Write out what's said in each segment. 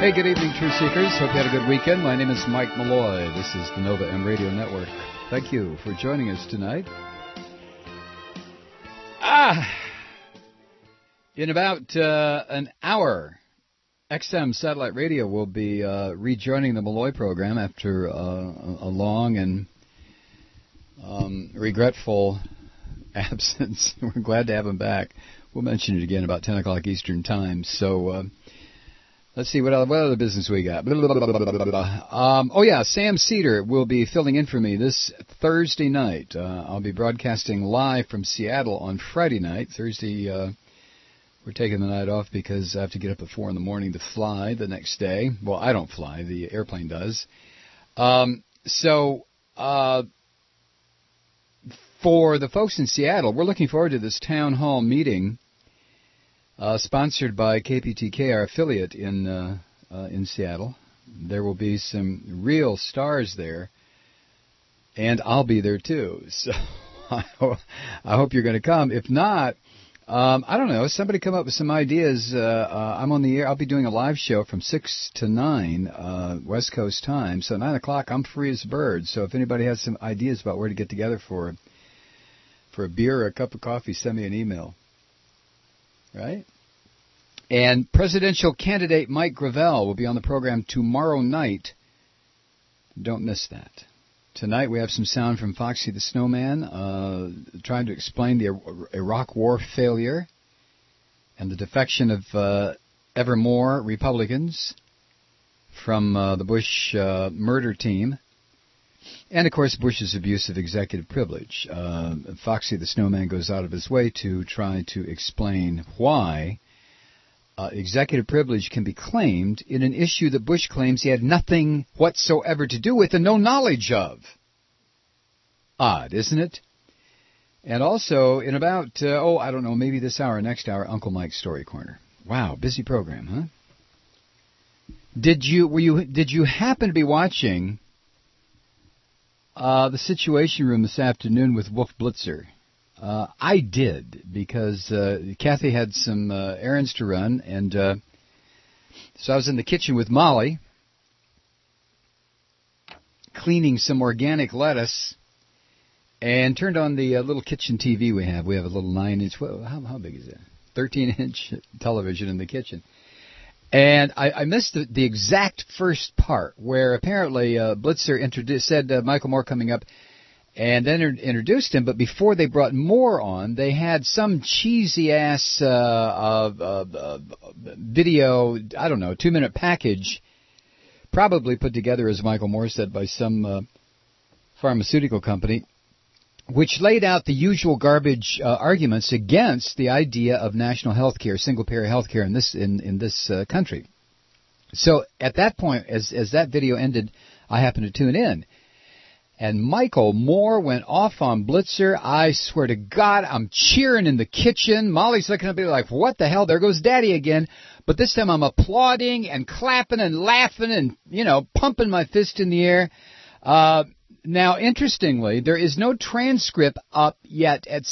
Hey, good evening, Truth Seekers. Hope you had a good weekend. My name is Mike Malloy. This is the Nova M Radio Network. Thank you for joining us tonight. In about an hour, XM Satellite Radio will be rejoining the Malloy program after a long and regretful absence. We're glad to have him back. We'll mention it again about 10 o'clock Eastern Time. So let's see, what other business we got? Sam Cedar will be filling in for me this Thursday night. I'll be broadcasting live from Seattle on Friday night. Thursday, we're taking the night off because I have to get up at 4 in the morning to fly the next day. Well, I don't fly. The airplane does. For the folks in Seattle, we're looking forward to this town hall meeting sponsored by KPTK, our affiliate in Seattle. There will be some real stars there, and I'll be there too. So I hope you're going to come. If not, I don't know. Somebody come up with some ideas. I'm on the air. I'll be doing a live show from 6 to 9 West Coast time. So 9 o'clock, I'm free as a bird. So if anybody has some ideas about where to get together for a beer or a cup of coffee, send me an email. Right? And presidential candidate Mike Gravel will be on the program tomorrow night. Don't miss that. Tonight we have some sound from Foxy the Snowman trying to explain the Iraq War failure and the defection of ever more Republicans from the Bush murder team. And, of course, Bush's abuse of executive privilege. Foxy the Snowman goes out of his way to try to explain why executive privilege can be claimed in an issue that Bush claims he had nothing whatsoever to do with and no knowledge of. Odd, isn't it? And also, in about, maybe this hour, next hour, Uncle Mike's Story Corner. Wow, busy program, huh? Did you happen to be watching the Situation Room this afternoon with Wolf Blitzer? I did, because Kathy had some errands to run, and so I was in the kitchen with Molly, cleaning some organic lettuce, and turned on the little kitchen TV we have. We have a little 9-inch, how big is that? 13-inch television in the kitchen. And I missed the exact first part where apparently Blitzer said Michael Moore coming up, and then introduced him. But before they brought Moore on, they had some cheesy-ass video, 2-minute package, probably put together, as Michael Moore said, by some pharmaceutical company, which laid out the usual garbage arguments against the idea of national health care, single-payer health care in this country. So at that point, as that video ended, I happened to tune in. And Michael Moore went off on Blitzer. I swear to God, I'm cheering in the kitchen. Molly's looking at me like, what the hell? There goes Daddy again. But this time I'm applauding and clapping and laughing and, pumping my fist in the air. Now, interestingly, there is no transcript up yet at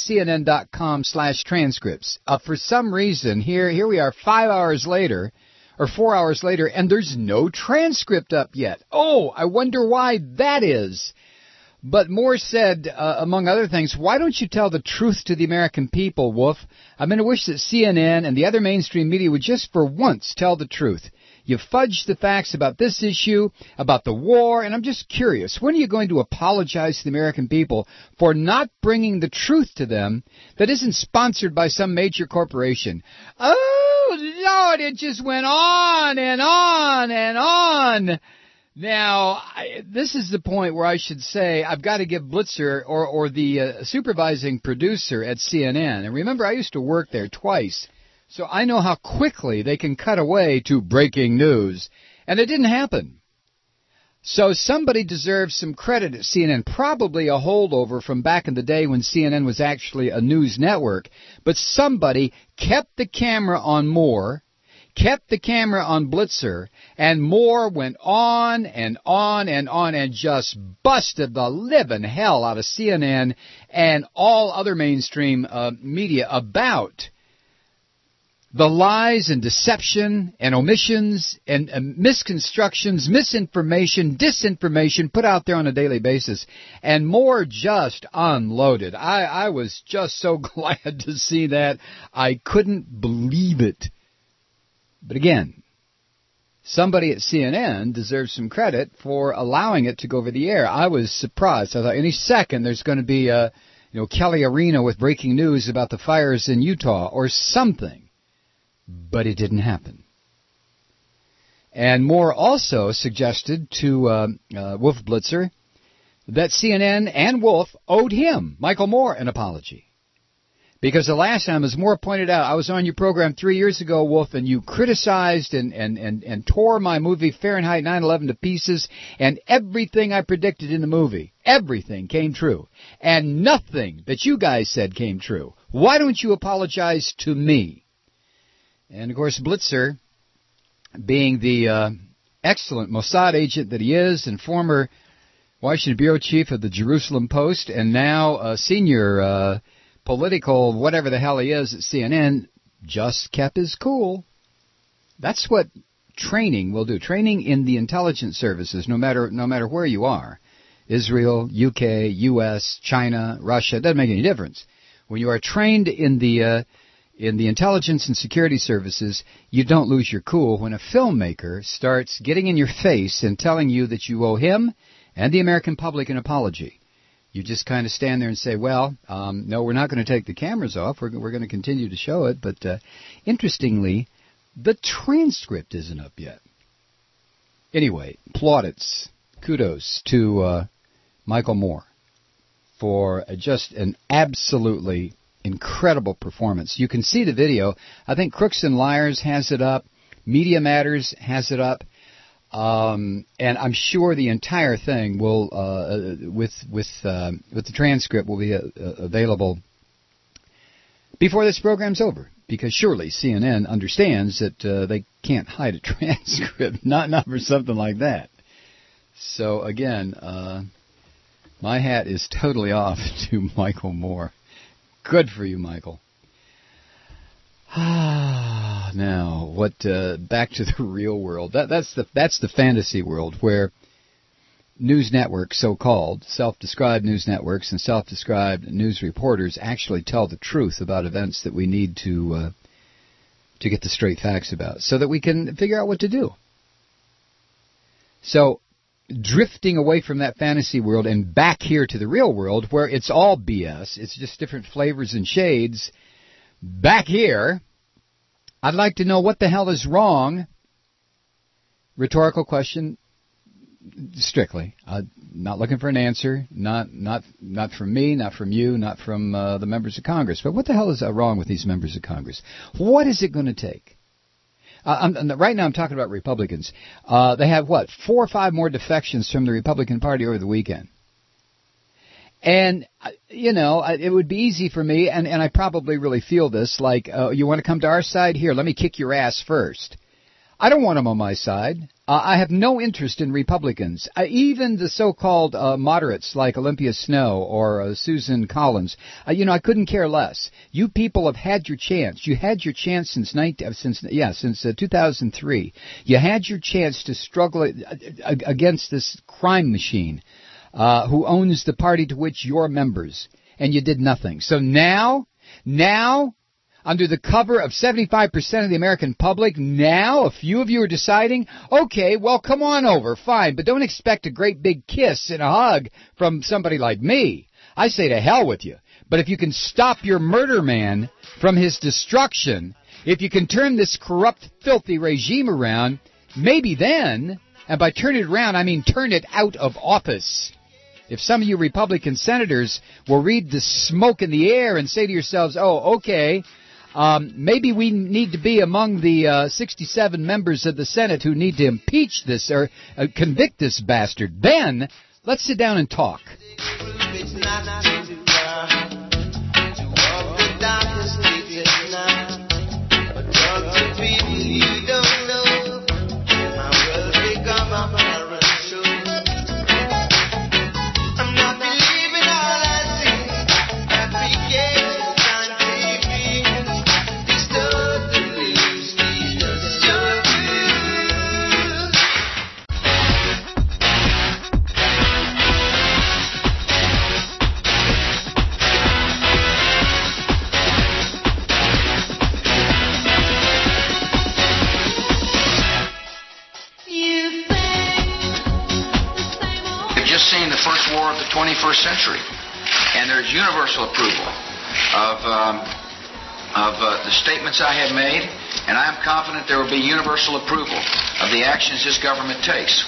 CNN.com/transcripts. For some reason, here we are 5 hours later, or 4 hours later, and there's no transcript up yet. Oh, I wonder why that is. But Moore said, among other things, why don't you tell the truth to the American people, Wolf? I'm going to wish that CNN and the other mainstream media would just for once tell the truth. You fudged the facts about this issue, about the war, and I'm just curious, when are you going to apologize to the American people for not bringing the truth to them that isn't sponsored by some major corporation? Oh, Lord, it just went on and on and on. Now, this is the point where I should say I've got to give Blitzer or the supervising producer at CNN, and remember, I used to work there twice, so I know how quickly they can cut away to breaking news, and it didn't happen. So somebody deserves some credit at CNN, probably a holdover from back in the day when CNN was actually a news network, but somebody kept the camera on Moore, kept the camera on Blitzer, and Moore went on and on and on and just busted the living hell out of CNN and all other mainstream media about the lies and deception and omissions and misconstructions, misinformation, disinformation put out there on a daily basis, and more just unloaded. I was just so glad to see that. I couldn't believe it. But again, somebody at CNN deserves some credit for allowing it to go over the air. I was surprised. I thought any second there's going to be Kelly Arena with breaking news about the fires in Utah or something. But it didn't happen. And Moore also suggested to Wolf Blitzer that CNN and Wolf owed him, Michael Moore, an apology. Because the last time, as Moore pointed out, I was on your program 3 years ago, Wolf, and you criticized and tore my movie Fahrenheit 9/11 to pieces, and everything I predicted in the movie, everything came true. And nothing that you guys said came true. Why don't you apologize to me? And, of course, Blitzer, being the excellent Mossad agent that he is and former Washington bureau chief of the Jerusalem Post and now a senior political whatever the hell he is at CNN, just kept his cool. That's what training will do. Training in the intelligence services, no matter where you are, Israel, UK, US, China, Russia, it doesn't make any difference. When you are trained in the intelligence and security services, you don't lose your cool when a filmmaker starts getting in your face and telling you that you owe him and the American public an apology. You just kind of stand there and say, well, no, we're not going to take the cameras off. We're going to continue to show it. But interestingly, the transcript isn't up yet. Anyway, plaudits, kudos to Michael Moore for just an absolutely incredible performance. You can see the video. I think Crooks and Liars has it up. Media Matters has it up. And I'm sure the entire thing will, with the transcript, will be available before this program's over. Because surely CNN understands that they can't hide a transcript, not for something like that. So again, my hat is totally off to Michael Moore. Good for you, Michael. Now, back to the real world. That's the fantasy world where news networks, so-called, self-described news networks and self-described news reporters actually tell the truth about events that we need to get the straight facts about so that we can figure out what to do. So, drifting away from that fantasy world and back here to the real world where it's all BS, it's just different flavors and shades. Back here, I'd like to know what the hell is wrong. Rhetorical question, strictly. Not looking for an answer. Not from me, not from you, not from the members of Congress. But what the hell is wrong with these members of Congress? What is it going to take? Right now I'm talking about Republicans. They have, 4 or 5 more defections from the Republican Party over the weekend. And, it would be easy for me, and I probably really feel this, like, you want to come to our side? Here, let me kick your ass first. I don't want them on my side. I have no interest in Republicans. Even the so-called moderates like Olympia Snowe or Susan Collins, I couldn't care less. You people have had your chance. You had your chance since 2003. You had your chance to struggle against this crime machine who owns the party to which you're members, and you did nothing. So now, under the cover of 75% of the American public, now a few of you are deciding, okay, well, come on over, fine, but don't expect a great big kiss and a hug from somebody like me. I say to hell with you. But if you can stop your murder man from his destruction, if you can turn this corrupt, filthy regime around, maybe then, and by turn it around, I mean turn it out of office. If some of you Republican senators will read the smoke in the air and say to yourselves, oh, okay, maybe we need to be among the 67 members of the Senate who need to impeach this or convict this bastard, then let's sit down and talk. war of the 21st century. And there's universal approval of the statements I have made, and I am confident there will be universal approval of the actions this government takes.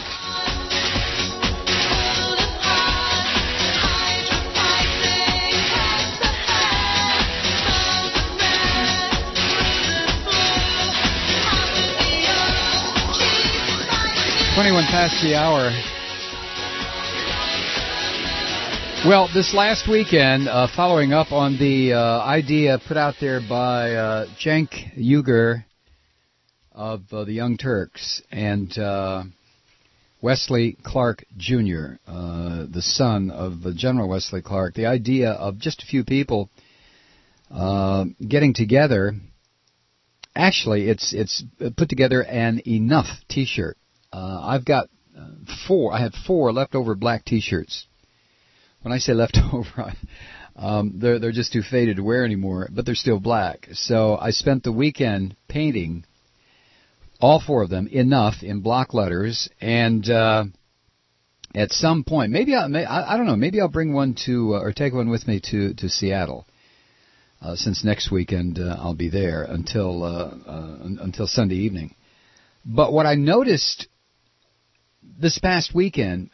"21 past the hour." Well, this last weekend, following up on the idea put out there by Cenk Uygur of the Young Turks and Wesley Clark Jr., the son of General Wesley Clark, the idea of just a few people getting together. Actually, it's put together an Enough T-shirt. I've got four. I had 4 leftover black T-shirts. When I say leftover, they're just too faded to wear anymore, but they're still black. So I spent the weekend painting all 4 of them, Enough, in block letters, and at some point, maybe I don't know, maybe I'll bring one to or take one with me to Seattle. Since next weekend I'll be there until Sunday evening. But what I noticed this past weekend,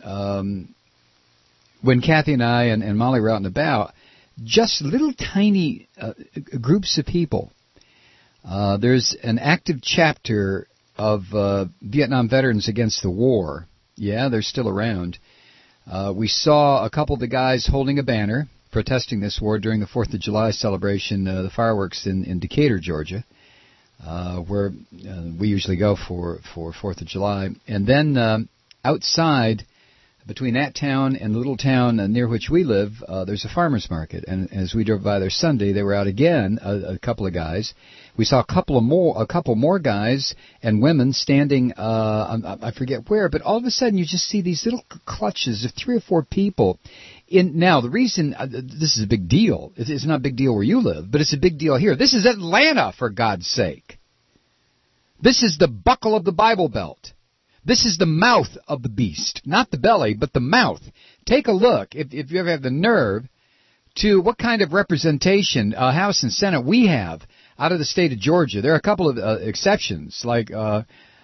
when Kathy and I and Molly were out and about, just little tiny groups of people. There's an active chapter of Vietnam Veterans Against the War. Yeah, they're still around. We saw a couple of the guys holding a banner protesting this war during the 4th of July celebration, the fireworks in Decatur, Georgia, where we usually go for 4th of July. And then outside, between that town and the little town near which we live, there's a farmer's market. And as we drove by there Sunday, they were out again, a couple of guys. We saw a couple more guys and women standing, I forget where, but all of a sudden you just see these little clutches of 3 or 4 people. Now, the reason this is a big deal, it's not a big deal where you live, but it's a big deal here. This is Atlanta, for God's sake. This is the buckle of the Bible Belt. This is the mouth of the beast. Not the belly, but the mouth. Take a look, if you ever have the nerve, to what kind of representation, House and Senate, we have out of the state of Georgia. There are a couple of exceptions, like here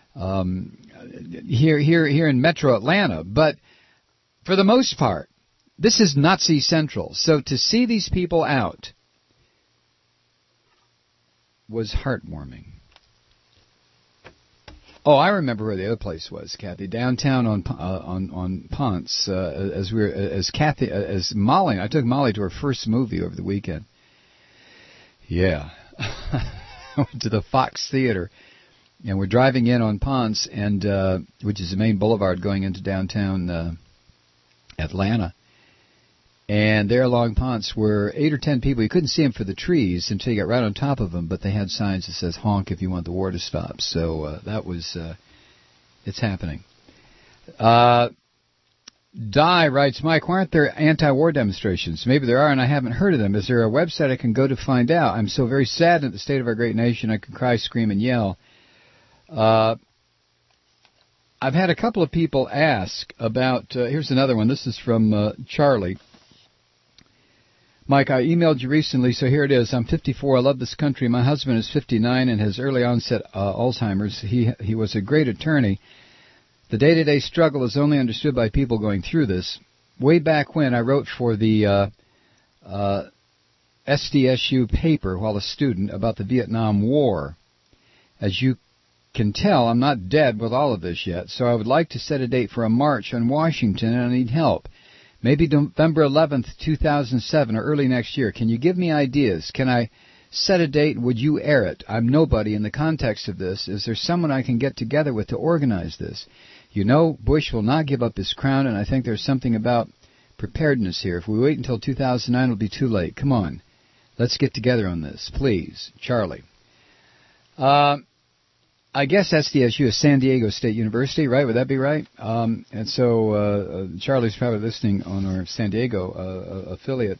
in Metro Atlanta. But for the most part, this is Nazi Central. So to see these people out was heartwarming. Oh, I remember where the other place was, Kathy. Downtown on Ponce. As Molly, I took Molly to her first movie over the weekend. Yeah, I went to the Fox Theater, and we're driving in on Ponce, and which is the main boulevard going into downtown Atlanta. And there along Ponce were 8 or 10 people. You couldn't see them for the trees until you got right on top of them, but they had signs that says, "Honk if you want the war to stop." So that was, it's happening. Di writes, "Mike, why aren't there anti-war demonstrations? Maybe there are, and I haven't heard of them. Is there a website I can go to find out? I'm so very sad at the state of our great nation. I could cry, scream, and yell." I've had a couple of people ask about, here's another one. This is from Charlie. "Mike, I emailed you recently, so here it is. I'm 54. I love this country. My husband is 59 and has early onset Alzheimer's. He was a great attorney. The day-to-day struggle is only understood by people going through this. Way back when I wrote for the SDSU paper while a student about the Vietnam War. As you can tell, I'm not dead with all of this yet, so I would like to set a date for a march on Washington, and I need help. Maybe November 11th, 2007, or early next year. Can you give me ideas? Can I set a date? Would you air it? I'm nobody in the context of this. Is there someone I can get together with to organize this? You know, Bush will not give up his crown, and I think there's something about preparedness here. If we wait until 2009, it'll be too late. Come on. Let's get together on this, please. Charlie." I guess SDSU is San Diego State University, right? Would that be right? And so Charlie's probably listening on our San Diego affiliate.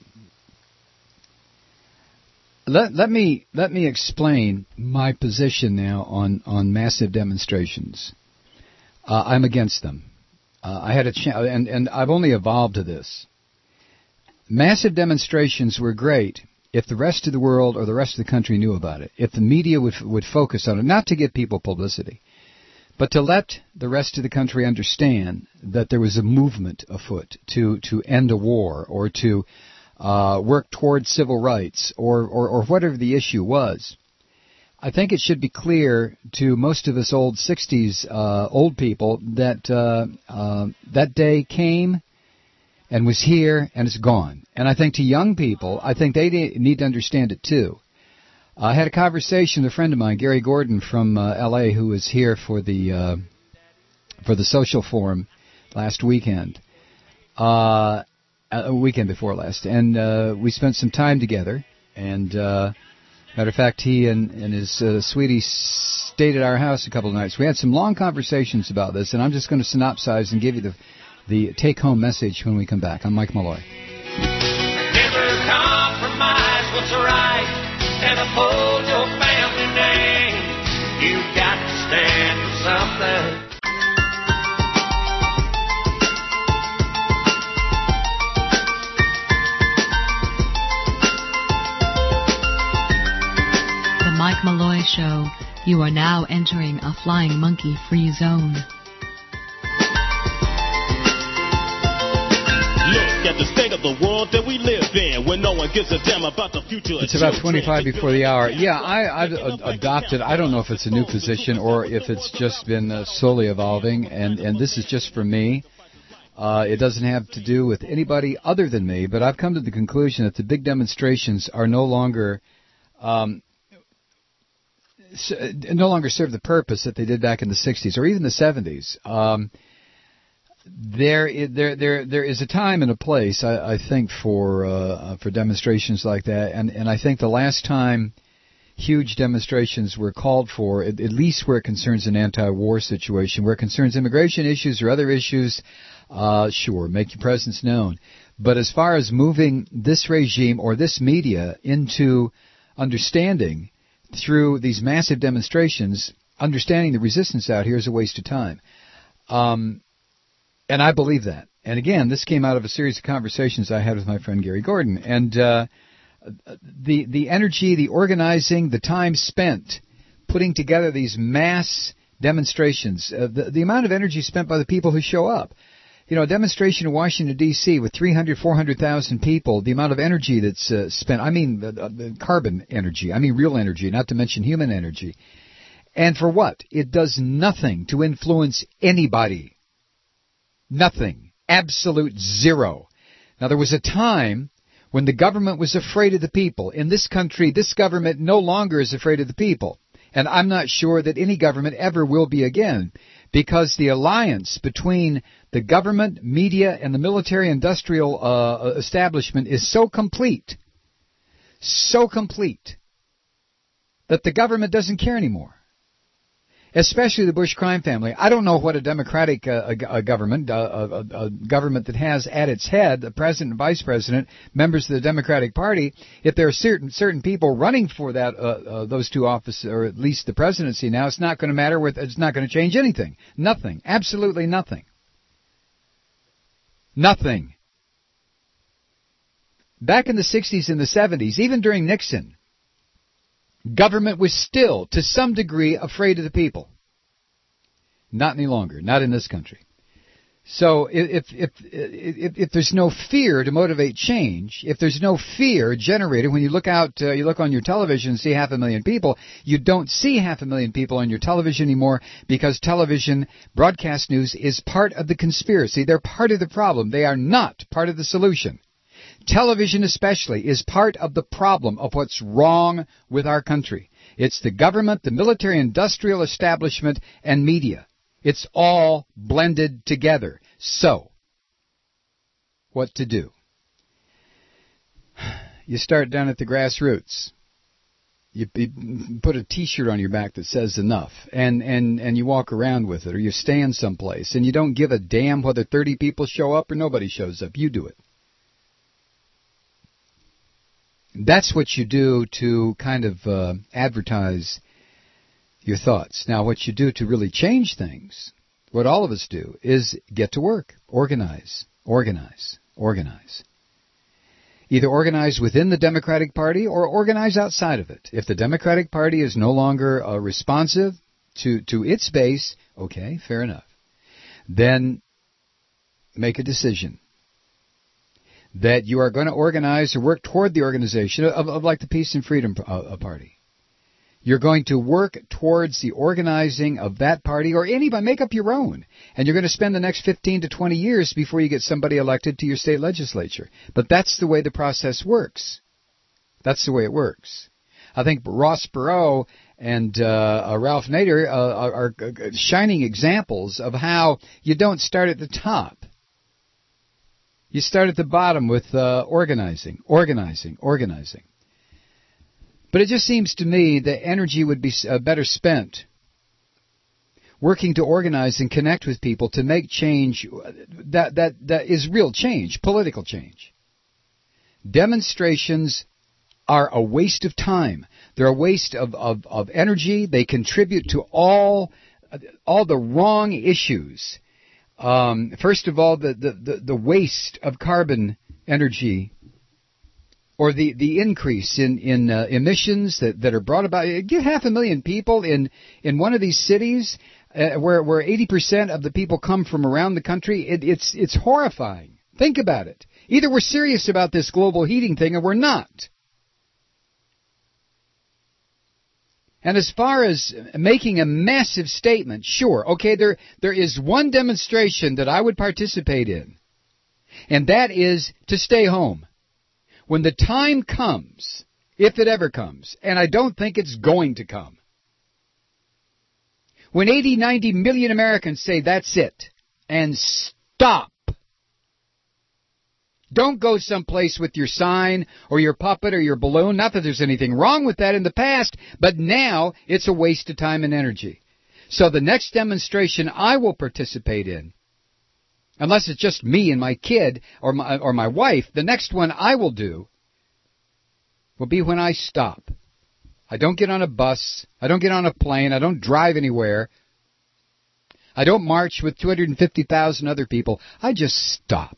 Let me explain my position now on massive demonstrations. I'm against them. I had a chance, and I've only evolved to this. Massive demonstrations were great if the rest of the world or the rest of the country knew about it, if the media would focus on it, not to give people publicity, but to let the rest of the country understand that there was a movement afoot to end a war or to work toward civil rights or whatever the issue was. I think it should be clear to most of us old 60s old people that that day came and was here and it's gone. And I think to young people, I think they need to understand it too. I had a conversation with a friend of mine, Gary Gordon from L.A., who was here for the social forum last weekend, weekend before last, and we spent some time together. And matter of fact, he and his sweetie stayed at our house a couple of nights. We had some long conversations about this, and I'm just going to synopsize and give you the take-home message when we come back. I'm Mike Malloy. Never compromise what's right. And uphold your family name. You've got to stand for something. The Mike Malloy Show. You are now entering a flying monkey-free zone. At the state of the world that we live in, when no one gives a damn about the future. It's about 25 before the hour. Yeah, I've adopted, I don't know if it's a new position or if it's just been slowly evolving, and this is just for me. It doesn't have to do with anybody other than me, but I've come to the conclusion that the big demonstrations are no longer serve the purpose that they did back in the 60s or even the 70s. There is a time and a place, I think, for demonstrations like that, and I think the last time huge demonstrations were called for, at least where it concerns an anti-war situation, where it concerns immigration issues or other issues, sure, make your presence known. But as far as moving this regime or this media into understanding through these massive demonstrations, understanding the resistance out here is a waste of time. And I believe that. And again, this came out of a series of conversations I had with my friend Gary Gordon. And the energy, the organizing, the time spent putting together these mass demonstrations, the amount of energy spent by the people who show up. You know, a demonstration in Washington, D.C. with 300, 400,000 people, the amount of energy that's spent, I mean carbon energy, I mean real energy, not to mention human energy. And for what? It does nothing to influence anybody. Nothing. Absolute zero. Now, there was a time when the government was afraid of the people. In this country, this government no longer is afraid of the people. And I'm not sure that any government ever will be again, because the alliance between the government, media, and the military-industrial establishment is so complete, that the government doesn't care anymore. Especially the Bush crime family. I don't know what a democratic government, a government that has at its head the president and vice president, members of the Democratic Party, if there are certain people running for that those two offices, or at least the presidency now, it's not going to matter. It's not going to change anything. Nothing. Absolutely nothing. Nothing. Back in the 60s and the 70s, even during Nixon, government was still, to some degree, afraid of the people. Not any longer. Not in this country. So if there's no fear to motivate change, if there's no fear generated when you look out, you look on your television and see 500,000 people, you don't see 500,000 people on your television anymore, because television broadcast news is part of the conspiracy. They're part of the problem. They are not part of the solution. Television especially is part of the problem of what's wrong with our country. It's the government, the military-industrial establishment, and media. It's all blended together. So, what to do? You start down at the grassroots. You put a T-shirt on your back that says enough, and you walk around with it, or you stand someplace, and you don't give a damn whether 30 people show up or nobody shows up. You do it. That's what you do to kind of advertise your thoughts. Now, what you do to really change things, what all of us do, is get to work. Organize. Organize. Organize. Either organize within the Democratic Party or organize outside of it. If the Democratic Party is no longer responsive to its base, okay, fair enough. Then make a decision that you are going to organize or work toward the organization of like the Peace and Freedom Party. You're going to work towards the organizing of that party or anybody. Make up your own. And you're going to spend the next 15 to 20 years before you get somebody elected to your state legislature. But that's the way the process works. That's the way it works. I think Ross Perot and Ralph Nader are shining examples of how you don't start at the top. You start at the bottom with organizing. But it just seems to me that energy would be better spent working to organize and connect with people to make change that is real change, political change. Demonstrations are a waste of time. They're a waste of energy. They contribute to all the wrong issues. First of all, the waste of carbon energy, or the increase in emissions that are brought about. Get 500,000 people in one of these cities where 80% of the people come from around the country. It's horrifying. Think about it. Either we're serious about this global heating thing or we're not. And as far as making a massive statement, sure, okay, there is one demonstration that I would participate in, and that is to stay home. When the time comes, if it ever comes, and I don't think it's going to come, when 80, 90 million Americans say that's it, and stop. Don't go someplace with your sign or your puppet or your balloon. Not that there's anything wrong with that in the past, but now it's a waste of time and energy. So the next demonstration I will participate in, unless it's just me and my kid or my wife, the next one I will do will be when I stop. I don't get on a bus. I don't get on a plane. I don't drive anywhere. I don't march with 250,000 other people. I just stop.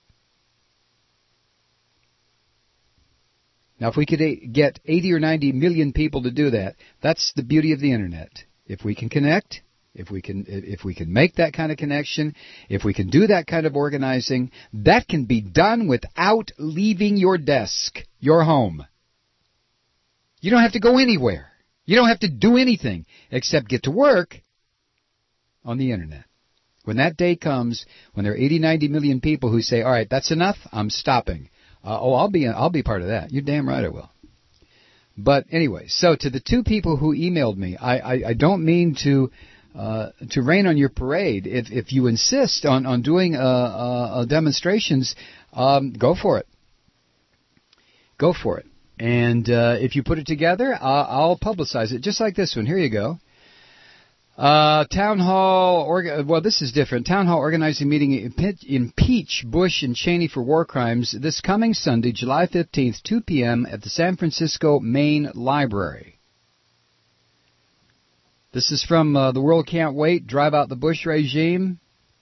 Now, if we could get 80 or 90 million people to do that, that's the beauty of the Internet. If we can connect, if we can make that kind of connection, if we can do that kind of organizing, that can be done without leaving your desk, your home. You don't have to go anywhere. You don't have to do anything except get to work on the Internet. When that day comes, when there are 80, 90 million people who say, all right, that's enough, I'm stopping. I'll be part of that. You're damn right I will. But anyway, so to the two people who emailed me, I don't mean to rain on your parade. If you insist on doing demonstrations, go for it. Go for it. And if you put it together, I'll publicize it just like this one. Here you go. Town hall, this is different. Town hall organizing meeting, impeach Bush and Cheney for war crimes this coming Sunday, July 15th, 2 p.m. at the San Francisco Main Library. This is from The World Can't Wait, Drive Out the Bush Regime.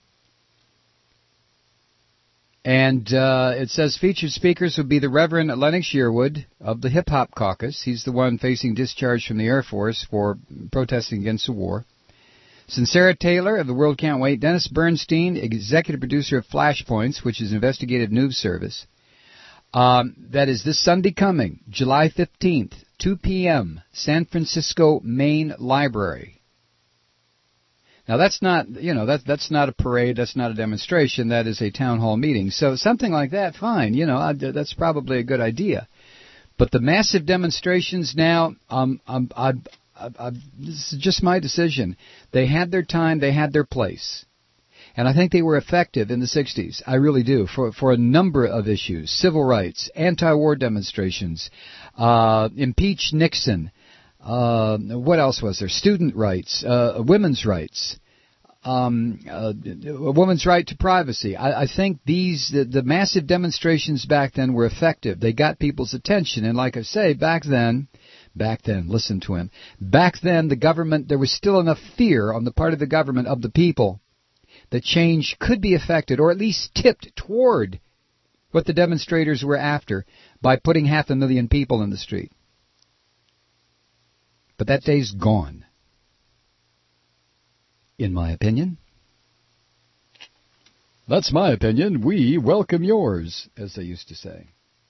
And it says featured speakers would be the Reverend Lennox Yearwood of the Hip Hop Caucus. He's the one facing discharge from the Air Force for protesting against the war. Sincera Taylor of The World Can't Wait, Dennis Bernstein, executive producer of Flashpoints, which is an investigative news service. That is this Sunday coming, July 15th, 2 p.m., San Francisco Main Library. Now that's not, that's not a parade, that's not a demonstration, that is a town hall meeting. So something like that, fine, that's probably a good idea. But the massive demonstrations now, this is just my decision. They had their time, they had their place. And I think they were effective in the 60s. I really do, for a number of issues. Civil rights, anti-war demonstrations, impeach Nixon. What else was there? Student rights, women's rights, a woman's right to privacy. I think the massive demonstrations back then were effective. They got people's attention. And like I say, back then, listen to him. Back then, the government, there was still enough fear on the part of the government of the people that change could be effected, or at least tipped toward what the demonstrators were after by putting 500,000 people in the street. But that day's gone, in my opinion. That's my opinion. We welcome yours, as they used to say.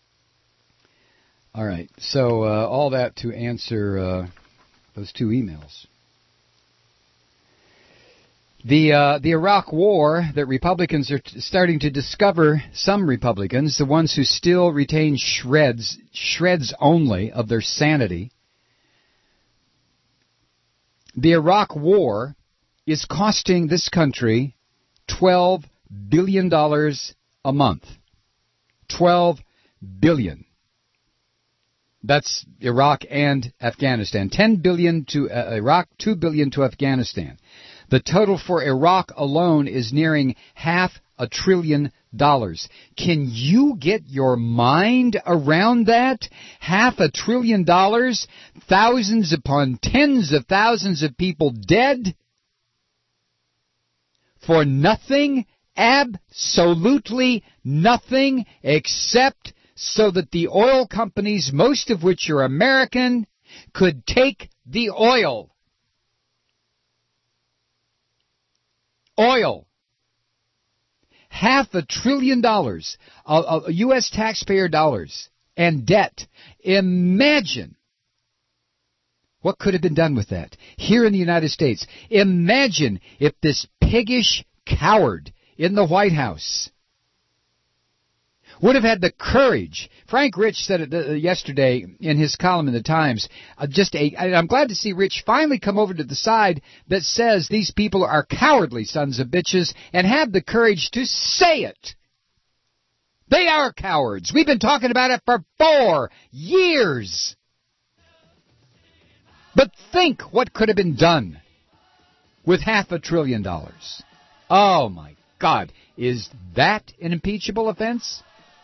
All right, so all that to answer those two emails. The Iraq War that Republicans are starting to discover, some Republicans, the ones who still retain shreds only of their sanity. The Iraq War is costing this country $12 billion a month. $12 billion. That's Iraq and Afghanistan. $10 billion to Iraq, $2 billion to Afghanistan. The total for Iraq alone is nearing $500 billion. Can you get your mind around that? $500 billion, thousands upon tens of thousands of people dead for nothing, absolutely nothing, except so that the oil companies, most of which are American, could take the oil. Oil. $500 billion of U.S. taxpayer dollars and debt. Imagine what could have been done with that here in the United States. Imagine if this piggish coward in the White House would have had the courage. Frank Rich said it yesterday in his column in the Times. I'm glad to see Rich finally come over to the side that says these people are cowardly sons of bitches and have the courage to say it. They are cowards. We've been talking about it for 4 years. But think what could have been done with $500 billion. Oh, my God. Is that an impeachable offense?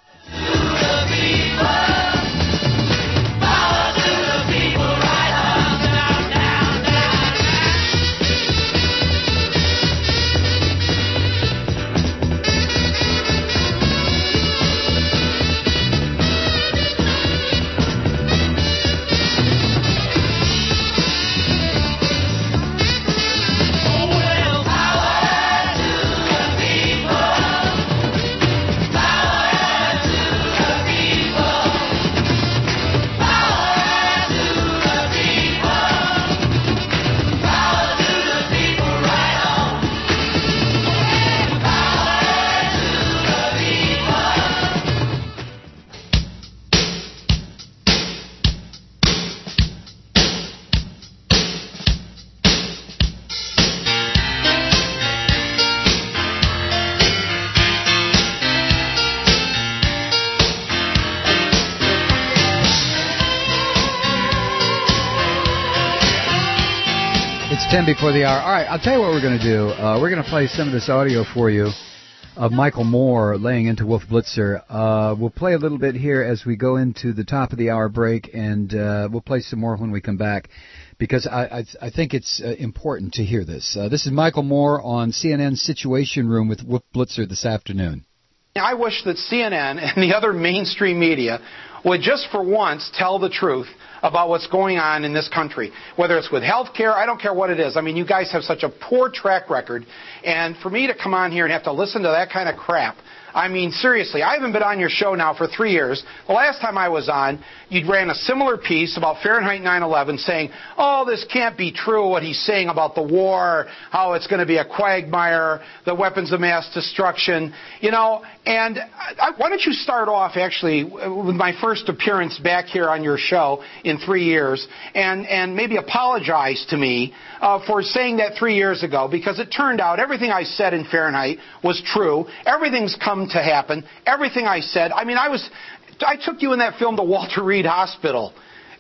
It's 10 before the hour. All right, I'll tell you what we're going to do. We're going to play some of this audio for you of Michael Moore laying into Wolf Blitzer. We'll play a little bit here as we go into the top of the hour break, and we'll play some more when we come back, because I think it's important to hear this. This is Michael Moore on CNN's Situation Room with Wolf Blitzer this afternoon. I wish that CNN and the other mainstream media would just for once tell the truth about what's going on in this country, whether it's with health care, I don't care what it is. I mean, you guys have such a poor track record, and for me to come on here and have to listen to that kind of crap, I mean, seriously, I haven't been on your show now for 3 years. The last time I was on, you ran a similar piece about Fahrenheit 9/11 saying, oh, this can't be true, what he's saying about the war, how it's going to be a quagmire, the weapons of mass destruction, you know. And why don't you start off, actually, with my first appearance back here on your show in 3 years, and maybe apologize to me for saying that 3 years ago, because it turned out everything I said in Fahrenheit was true. Everything's come to happen. Everything I said. I mean, I took you in that film to Walter Reed Hospital.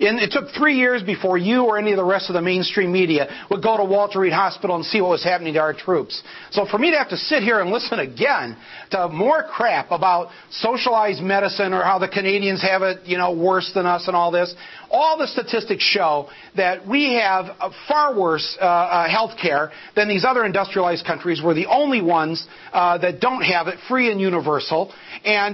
It took 3 years before you or any of the rest of the mainstream media would go to Walter Reed Hospital and see what was happening to our troops. So for me to have to sit here and listen again to more crap about socialized medicine or how the Canadians have it, worse than us and all this, all the statistics show that we have far worse health care than these other industrialized countries. We're the only ones that don't have it free and universal. And,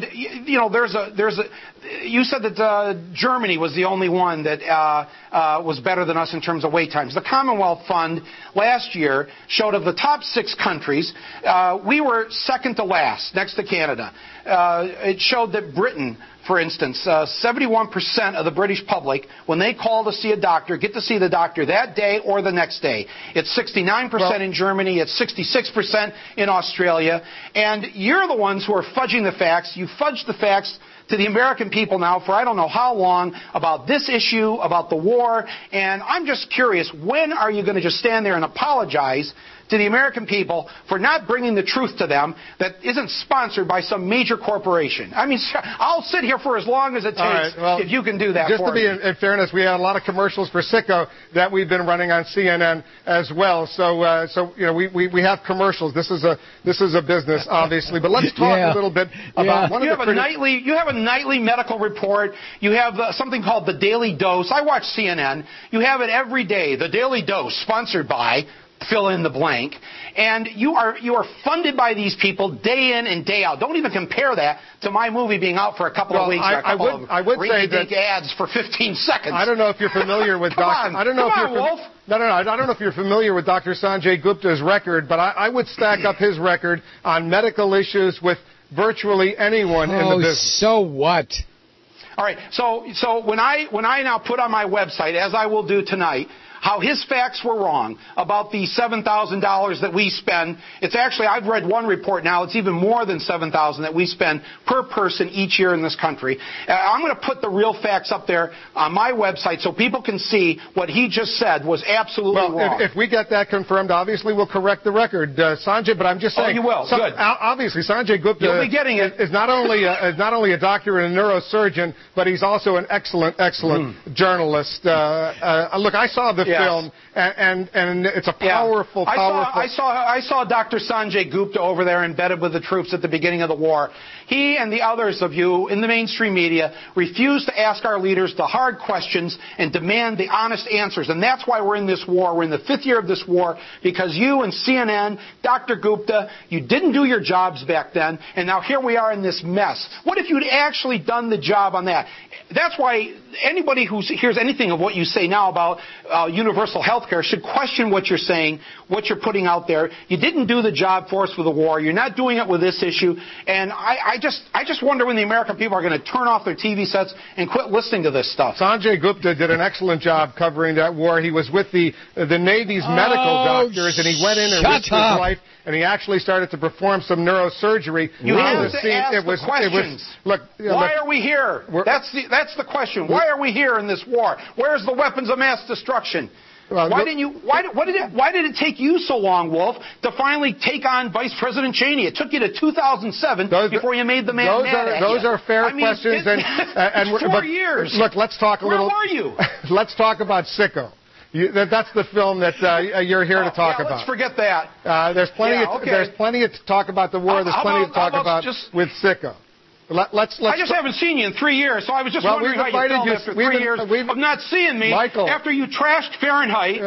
you said that Germany was the only one that was better than us in terms of wait times. The Commonwealth Fund last year showed of the top 6 countries, we were second to last, next to Canada. It showed that Britain, for instance, 71% of the British public, when they call to see a doctor, get to see the doctor that day or the next day. It's 69% in Germany. It's 66% in Australia. And you're the ones who are fudging the facts. You fudged the facts to the American people now for I don't know how long about this issue, about the war. And I'm just curious, when are you going to just stand there and apologize to the American people for not bringing the truth to them that isn't sponsored by some major corporation? I mean, I'll sit here for as long as it takes if you can do that just for me. Just to be in fairness, we had a lot of commercials for Sicko that we've been running on CNN as well. So we have commercials. This is a business, obviously. But let's talk a little bit about one of the You have a nightly medical report. You have something called the Daily Dose. I watch CNN. You have it every day. The Daily Dose, sponsored by fill in the blank, and you are funded by these people day in and day out. Don't even compare that to my movie being out for a couple of weeks. I would say that ads for 15 seconds. I don't know if you're familiar with Dr. I don't know if you're familiar with Dr. Sanjay Gupta's record, but I would stack up his record on medical issues with virtually anyone in the business. So what? All right. So when I now put on my website, as I will do tonight, how his facts were wrong about the $7,000 that we spend. It's actually, I've read one report now, it's even more than $7,000 that we spend per person each year in this country. I'm going to put the real facts up there on my website so people can see what he just said was absolutely wrong. If we get that confirmed, obviously we'll correct the record, Sanjay, but I'm just saying. Oh, you will. Good. Obviously, Sanjay Gupta You'll be getting it. is not only a doctor and a neurosurgeon, but he's also an excellent journalist. Look, I saw the film, and it's a powerful. I saw Dr. Sanjay Gupta over there embedded with the troops at the beginning of the war. He and the others of you in the mainstream media refuse to ask our leaders the hard questions and demand the honest answers. And that's why we're in this war. We're in the 5th year of this war because you and CNN, Dr. Gupta, you didn't do your jobs back then, and now here we are in this mess. What if you'd actually done the job on that? That's why anybody who hears anything of what you say now about universal health care should question what you're saying, what you're putting out there. You didn't do the job for us with the war. You're not doing it with this issue. And I just wonder when the American people are going to turn off their TV sets and quit listening to this stuff. Sanjay Gupta did an excellent job covering that war. He was with the Navy's medical doctors, and he went in and risked his life, and he actually started to perform some neurosurgery. You have to ask the questions. Why are we here? That's the question. Why are we here in this war? Where's the weapons of mass destruction? Why did it take you so long, Wolf, to finally take on Vice President Cheney? It took you to 2007 before you made the man mad at you. Those are fair questions. And 4 years. Look, let's talk a little. Where were you? Let's talk about Sicko. That's the film that you're here to talk about. Let's forget that. There's plenty to talk about the war. There's plenty to talk about with Sicko. I just haven't seen you in 3 years, so I was just wondering how you felt after 3 years of not seeing me. Michael. After you trashed Fahrenheit,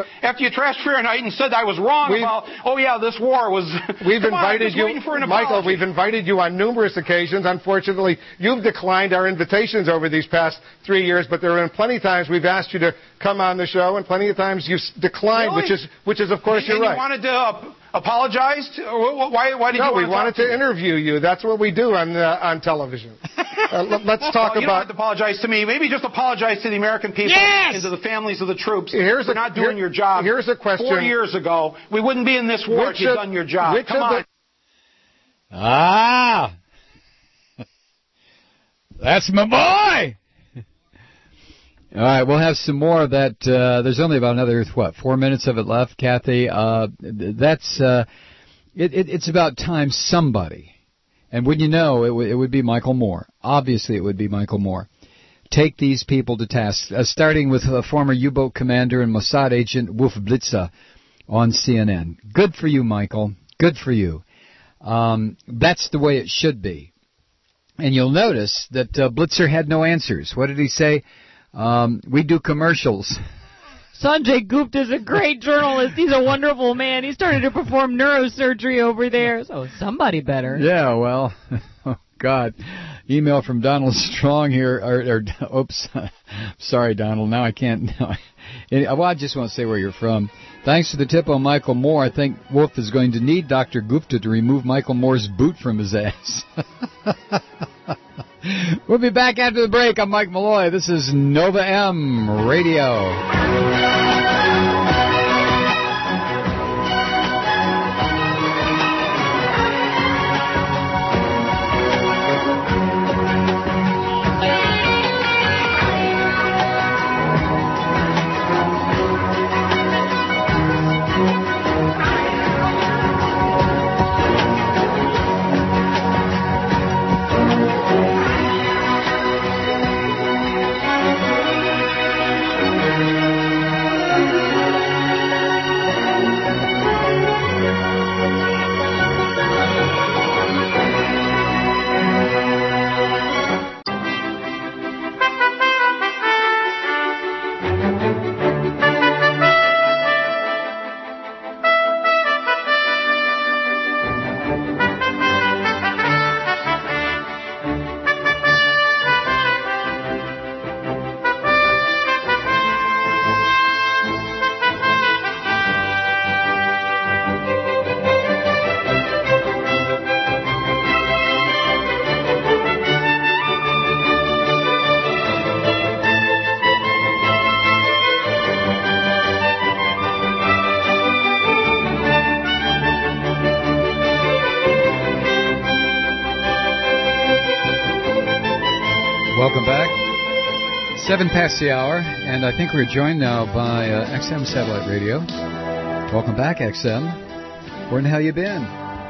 and said I was wrong about, this war was. We've invited you, Michael. We've invited you on numerous occasions. Unfortunately, you've declined our invitations over these past 3 years, but there have been plenty of times we've asked you to come on the show, and plenty of times you've declined, really? which is of course you're right. You wanted to apologize? Why did you? No, we wanted to interview you. That's what we do on television. Let's talk about. You don't have to apologize to me. Maybe just apologize to the American people and to the families of the troops for not doing your job. Here's a question. 4 years ago, we wouldn't be in this war if you'd done your job. Come on. That's my boy. All right, we'll have some more of that. There's only about another, 4 minutes of it left, Kathy. It's about time somebody, and wouldn't you know, it would be Michael Moore. Obviously, it would be Michael Moore. take these people to task, starting with former U-boat commander and Mossad agent Wolf Blitzer on CNN. Good for you, Michael. Good for you. That's the way it should be. And you'll notice that Blitzer had no answers. What did he say? We do commercials. Sanjay Gupta is a great journalist. He's a wonderful man. He started to perform neurosurgery over there. So somebody better. Yeah, well, oh, God. Email from Donald Strong here. Oops. Sorry, Donald. Now I can't. Well, I just won't say where you're from. Thanks for the tip on Michael Moore. I think Wolf is going to need Dr. Gupta to remove Michael Moore's boot from his ass. We'll be back after the break. I'm Mike Malloy. This is Nova M Radio. Welcome back. 7 past the hour, and I think we're joined now by XM Satellite Radio. Welcome back, XM. Where in the hell you been?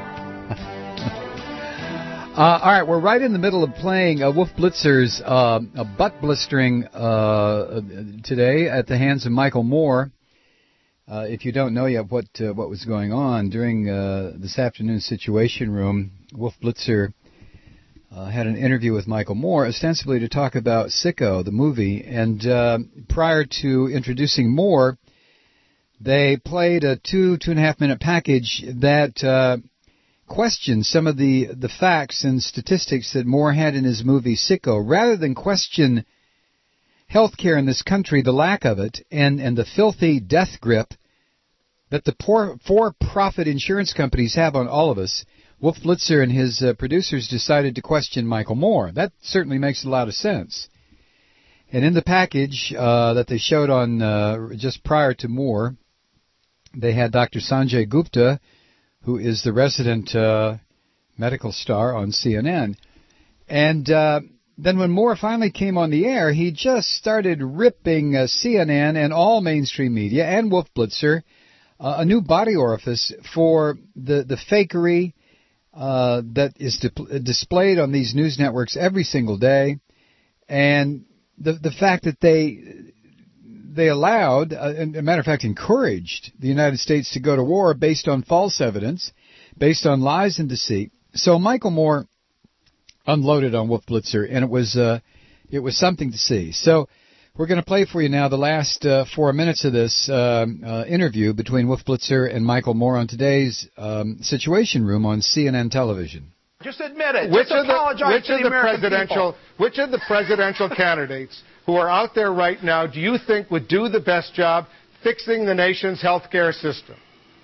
All right, we're right in the middle of playing Wolf Blitzer's butt-blistering today at the hands of Michael Moore. If you don't know yet what was going on during this afternoon's Situation Room, Wolf Blitzer had an interview with Michael Moore, ostensibly to talk about Sicko, the movie. And prior to introducing Moore, they played a 2.5 minute package that questioned some of the facts and statistics that Moore had in his movie Sicko. Rather than question healthcare in this country, the lack of it, and the filthy death grip that the for-profit insurance companies have on all of us, Wolf Blitzer and his producers decided to question Michael Moore. That certainly makes a lot of sense. And in the package that they showed on just prior to Moore, they had Dr. Sanjay Gupta, who is the resident medical star on CNN. And then when Moore finally came on the air, he just started ripping CNN and all mainstream media and Wolf Blitzer a new body orifice for the fakery that is displayed on these news networks every single day, and the fact that they allowed, as a matter of fact, encouraged the United States to go to war based on false evidence, based on lies and deceit. So Michael Moore unloaded on Wolf Blitzer, and it was something to see. So we're going to play for you now the last 4 minutes of this interview between Wolf Blitzer and Michael Moore on today's Situation Room on CNN television. Just admit it. Which of the presidential candidates who are out there right now do you think would do the best job fixing the nation's health care system?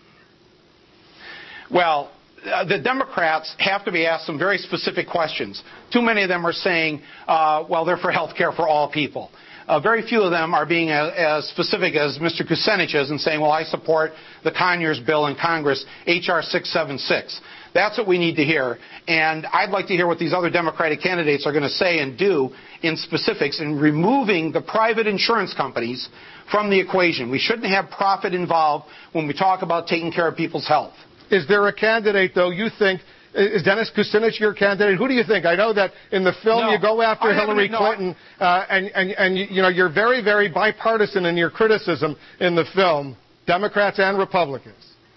Well, the Democrats have to be asked some very specific questions. Too many of them are saying, well, they're for health care for all people. Very few of them are being as specific as Mr. Kucinich is and saying, well, I support the Conyers bill in Congress, H.R. 676. That's what we need to hear. And I'd like to hear what these other Democratic candidates are going to say and do in specifics in removing the private insurance companies from the equation. We shouldn't have profit involved when we talk about taking care of people's health. Is there a candidate, though, you think Is Dennis Kucinich your candidate? Who do you think? I know that in the film you go after Hillary Clinton, and you're very, very bipartisan in your criticism in the film, Democrats and Republicans.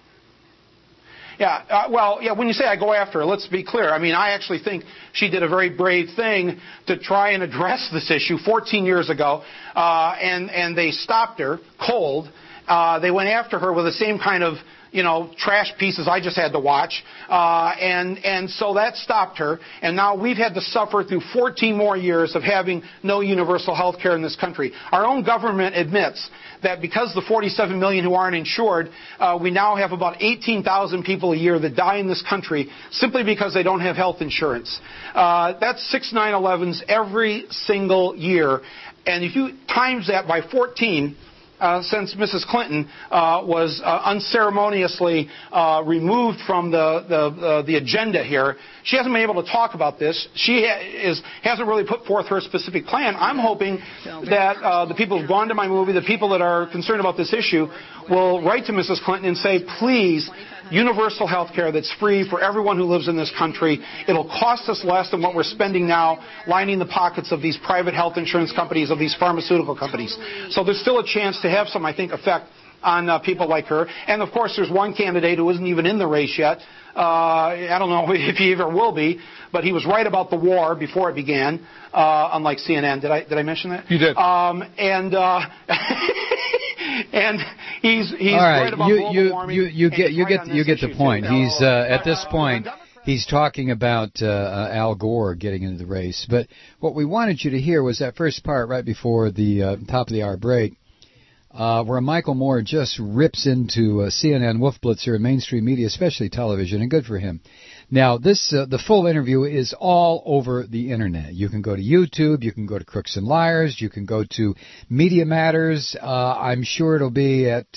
Yeah, when you say I go after her, let's be clear. I mean, I actually think she did a very brave thing to try and address this issue 14 years ago, and they stopped her cold. They went after her with the same kind of, trash pieces I just had to watch, and so that stopped her, and now we've had to suffer through 14 more years of having no universal health care in this country. Our own government admits that because the 47 million who aren't insured, we now have about 18,000 people a year that die in this country simply because they don't have health insurance. That's 6 9/11s every single year, and if you times that by 14, since Mrs. Clinton was unceremoniously removed from the agenda here, she hasn't been able to talk about this. She hasn't really put forth her specific plan. I'm hoping that the people who've gone to my movie, the people that are concerned about this issue, will write to Mrs. Clinton and say, please, universal health care that's free for everyone who lives in this country. It'll cost us less than what we're spending now lining the pockets of these private health insurance companies, of these pharmaceutical companies. So there's still a chance to have some, I think, effect on people like her. And, of course, there's one candidate who isn't even in the race yet. I don't know if he ever will be, but he was right about the war before it began, unlike CNN. Did I mention that? You did. And he's all right. right about global warming. You get the point. He's at this point he's talking about Al Gore getting into the race. But what we wanted you to hear was that first part right before the top of the hour break, where Michael Moore just rips into CNN, Wolf Blitzer, and mainstream media, especially television, and good for him. Now, the full interview is all over the Internet. You can go to YouTube, you can go to Crooks and Liars, you can go to Media Matters. I'm sure it'll be at,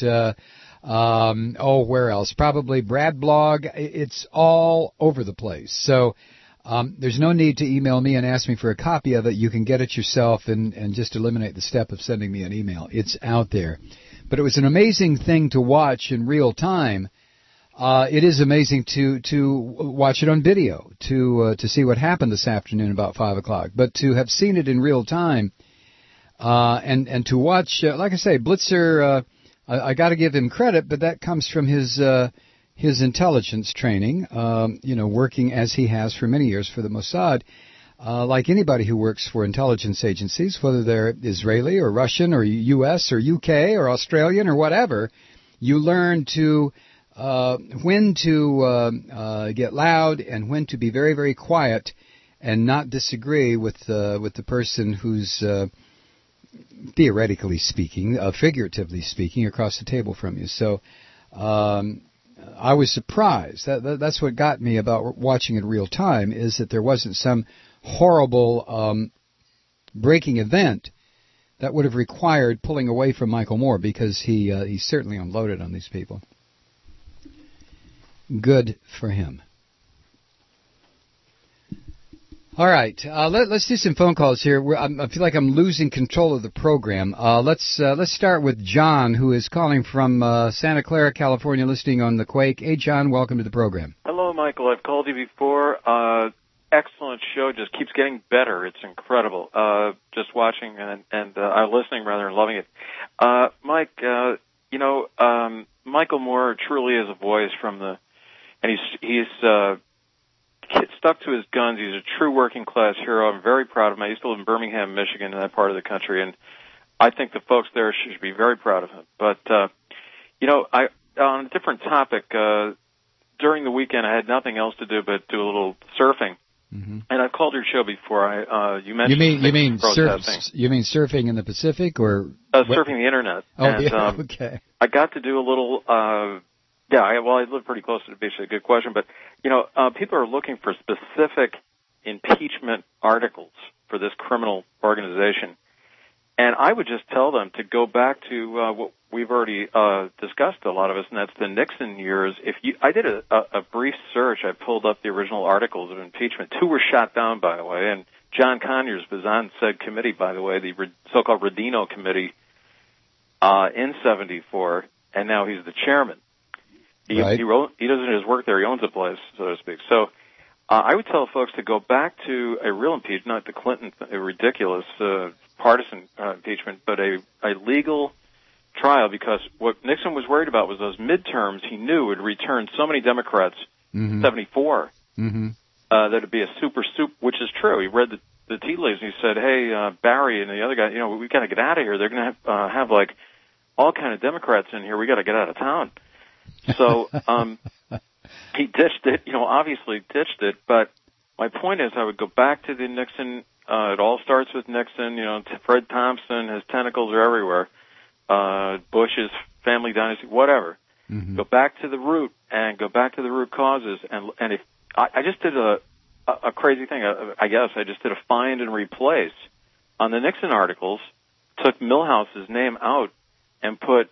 where else? Probably Brad Blog. It's all over the place. So there's no need to email me and ask me for a copy of it. You can get it yourself and just eliminate the step of sending me an email. It's out there. But it was an amazing thing to watch in real time. It is amazing to watch it on video, to see what happened this afternoon about 5 o'clock. But to have seen it in real time, and to watch, like I say, Blitzer, I got to give him credit, but that comes from his intelligence training, working as he has for many years for the Mossad. Like anybody who works for intelligence agencies, whether they're Israeli or Russian or U.S. or U.K. or Australian or whatever, you learn to when to get loud and when to be very, very quiet and not disagree with the person who's theoretically speaking, figuratively speaking, across the table from you. So I was surprised. That's what got me about watching it real time, is that there wasn't some horrible breaking event that would have required pulling away from Michael Moore, because he certainly unloaded on these people. Good for him. All right, let's do some phone calls here. I feel like I'm losing control of the program. Let's start with John, who is calling from Santa Clara, California, listening on the Quake. Hey, John, welcome to the program. Hello, Michael. I've called you before. Excellent show. Just keeps getting better. It's incredible. Just watching and listening rather and loving it. Mike, Michael Moore truly is a voice from the. And he's stuck to his guns. He's a true working class hero. I'm very proud of him. I used to live in Birmingham, Michigan, in that part of the country, and I think the folks there should be very proud of him. But on a different topic, during the weekend I had nothing else to do but do a little surfing. Mm-hmm. And I've called your show before. You mentioned you mean surfing in the Pacific, or surfing the internet? Oh, and, yeah, okay. I got to do a little. I live pretty close to the beach. So a good question, but people are looking for specific impeachment articles for this criminal organization, and I would just tell them to go back to what we've already discussed, a lot of us, and that's the Nixon years. I did a brief search. I pulled up the original articles of impeachment. 2 were shot down, by the way, and John Conyers was on said committee, by the way, the so-called Rodino Committee in '74, and now he's the chairman. He doesn't just work there; he owns the place, so to speak. So I would tell folks to go back to a real impeachment, not the Clinton, a ridiculous partisan impeachment, but a legal trial, because what Nixon was worried about was those midterms he knew would return so many Democrats, 74, that it'd be a super, which is true. He read the tea leaves and he said, hey, Barry and the other guy, we got to get out of here. They're going to have like all kind of Democrats in here. We got to get out of town. So he ditched it, obviously ditched it. But my point is, I would go back to the Nixon. It all starts with Nixon. Fred Thompson, his tentacles are everywhere. Bush's family dynasty, whatever. Go back to the root and go back to the root causes. And if I just did a crazy thing, I guess I just did a find and replace on the Nixon articles. Took Milhouse's name out and put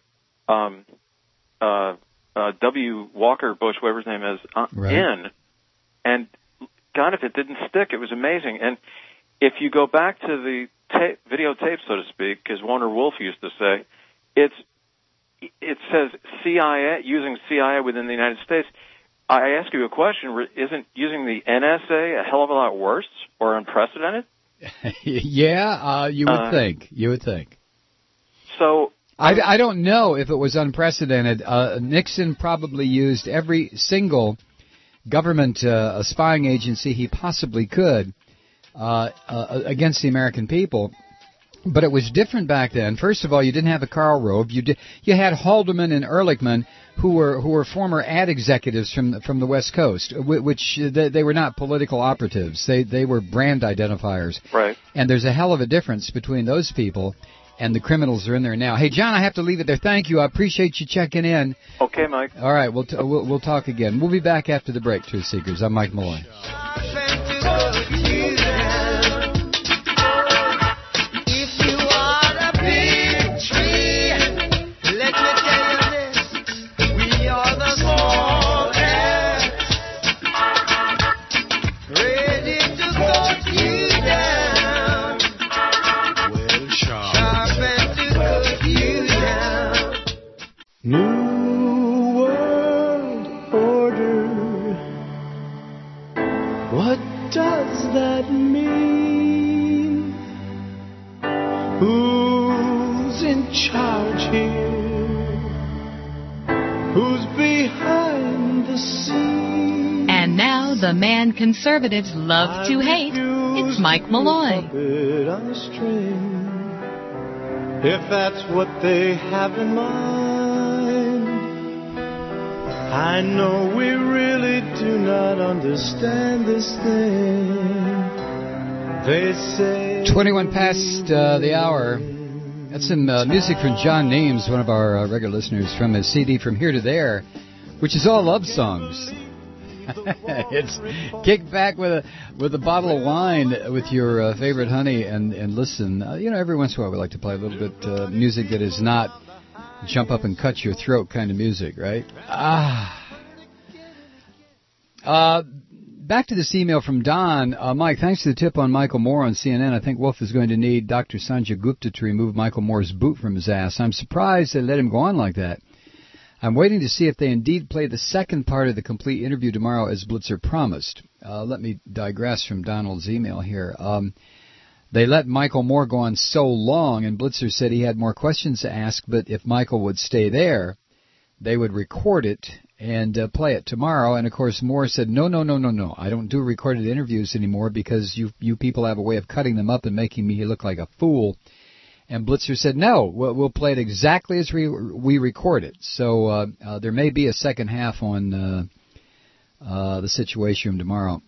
W. Walker Bush, whatever his name is, in. And God, if it didn't stick, it was amazing. And if you go back to the videotape, so to speak, as Warner Wolf used to say, it says CIA, using CIA within the United States. I ask you a question, isn't using the NSA a hell of a lot worse or unprecedented? Yeah, you would think. You would think. So I don't know if it was unprecedented. Nixon probably used every single government spying agency he possibly could against the American people. But it was different back then. First of all, you didn't have a Karl Rove. You had Haldeman and Ehrlichman, who were former ad executives from the West Coast, which they were not political operatives. They were brand identifiers. Right. And there's a hell of a difference between those people and the criminals are in there now. Hey, John, I have to leave it there. Thank you. I appreciate you checking in. Okay, Mike. All right, we'll talk again. We'll be back after the break, Truth Seekers. I'm Mike Malloy. New World Order. What does that mean? Who's in charge here? Who's behind the scenes? And now the man conservatives love to hate. It's Mike Malloy. On a string, if that's what they have in mind. I know we really do not understand this thing. They say 21 past the hour. That's some music from John Names, one of our regular listeners, from his CD From Here to There, which is all love songs. It's kick back with a bottle of wine with your favorite honey and listen. Every once in a while we like to play a little bit music that is not jump up and cut your throat kind of music, right? Back to this email from Don. Mike, thanks to the tip on Michael Moore on CNN, I think Wolf is going to need Dr. Sanjay Gupta to remove Michael Moore's boot from his ass. I'm surprised they let him go on like that. I'm waiting to see if they indeed play the second part of the complete interview tomorrow as Blitzer promised. Let me digress from Donald's email here. They let Michael Moore go on so long, and Blitzer said he had more questions to ask, but if Michael would stay there, they would record it and play it tomorrow. And, of course, Moore said, no. I don't do recorded interviews anymore because you people have a way of cutting them up and making me look like a fool. And Blitzer said, no, we'll play it exactly as we record it. So there may be a second half on the Situation Room tomorrow.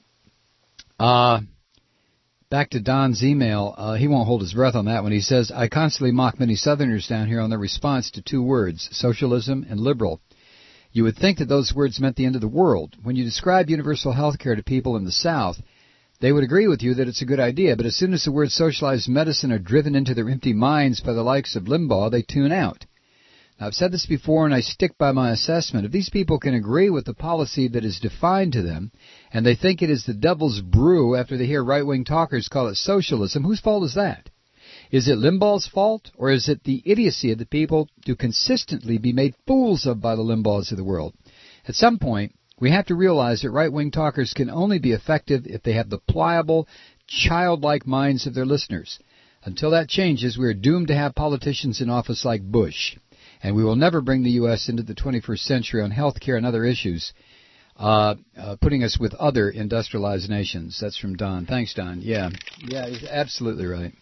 Back to Don's email. He won't hold his breath on that one. He says, I constantly mock many Southerners down here on their response to two words, socialism and liberal. You would think that those words meant the end of the world. When you describe universal health care to people in the South, they would agree with you that it's a good idea, but as soon as the words socialized medicine are driven into their empty minds by the likes of Limbaugh, they tune out. Now, I've said this before, and I stick by my assessment. If these people can agree with the policy that is defined to them, and they think it is the devil's brew after they hear right-wing talkers call it socialism, whose fault is that? Is it Limbaugh's fault, or is it the idiocy of the people to consistently be made fools of by the Limbaughs of the world? At some point, We have to realize that right-wing talkers can only be effective if they have the pliable, childlike minds of their listeners. Until that changes, we are doomed to have politicians in office like Bush. And we will never bring the U.S. into the 21st century on health care and other issues, putting us with other industrialized nations. That's from Don. Thanks, Don. Yeah, he's absolutely right.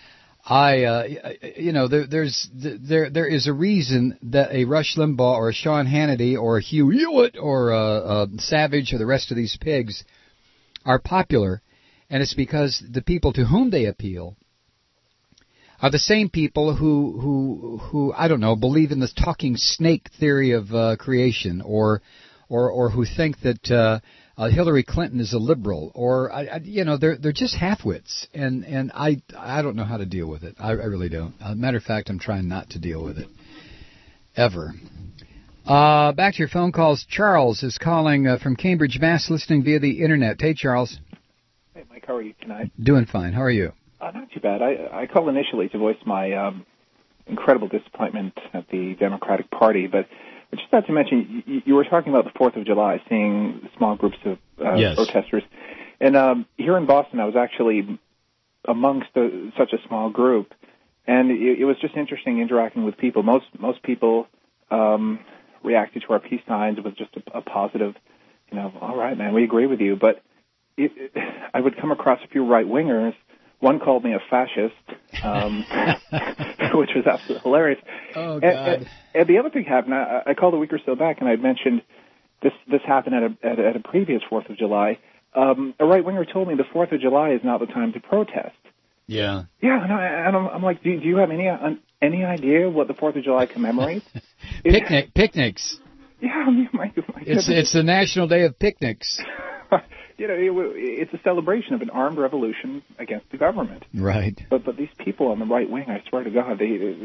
There is a reason that a Rush Limbaugh or a Sean Hannity or a Hugh Hewitt or a Savage or the rest of these pigs are popular, and it's because the people to whom they appeal are the same people who I don't know, believe in the talking snake theory of creation, or who think that Hillary Clinton is a liberal, or they're just half-wits, and I don't know how to deal with it. I really don't. Matter of fact, I'm trying not to deal with it ever. Back to your phone calls. Charles is calling from Cambridge, Mass, listening via the internet. Hey, Charles. Hey, Mike. How are you tonight? Doing fine. How are you? Not too bad. I called initially to voice my incredible disappointment at the Democratic Party, but I just had to mention, you were talking about the 4th of July, seeing small groups of protesters. And here in Boston, I was actually amongst such a small group, and it was just interesting interacting with people. Most people reacted to our peace signs with just a positive, all right, man, we agree with you. But I would come across a few right-wingers. One called me a fascist, which was absolutely hilarious. Oh, God. And the other thing happened. I called a week or so back, and I mentioned this happened at a previous 4th of July. A right-winger told me the 4th of July is not the time to protest. Yeah. Yeah, and I'm like, do you have any idea what the 4th of July commemorates? Picnics. Yeah, it's the National Day of Picnics. It's a celebration of an armed revolution against the government. Right. But these people on the right wing, I swear to God,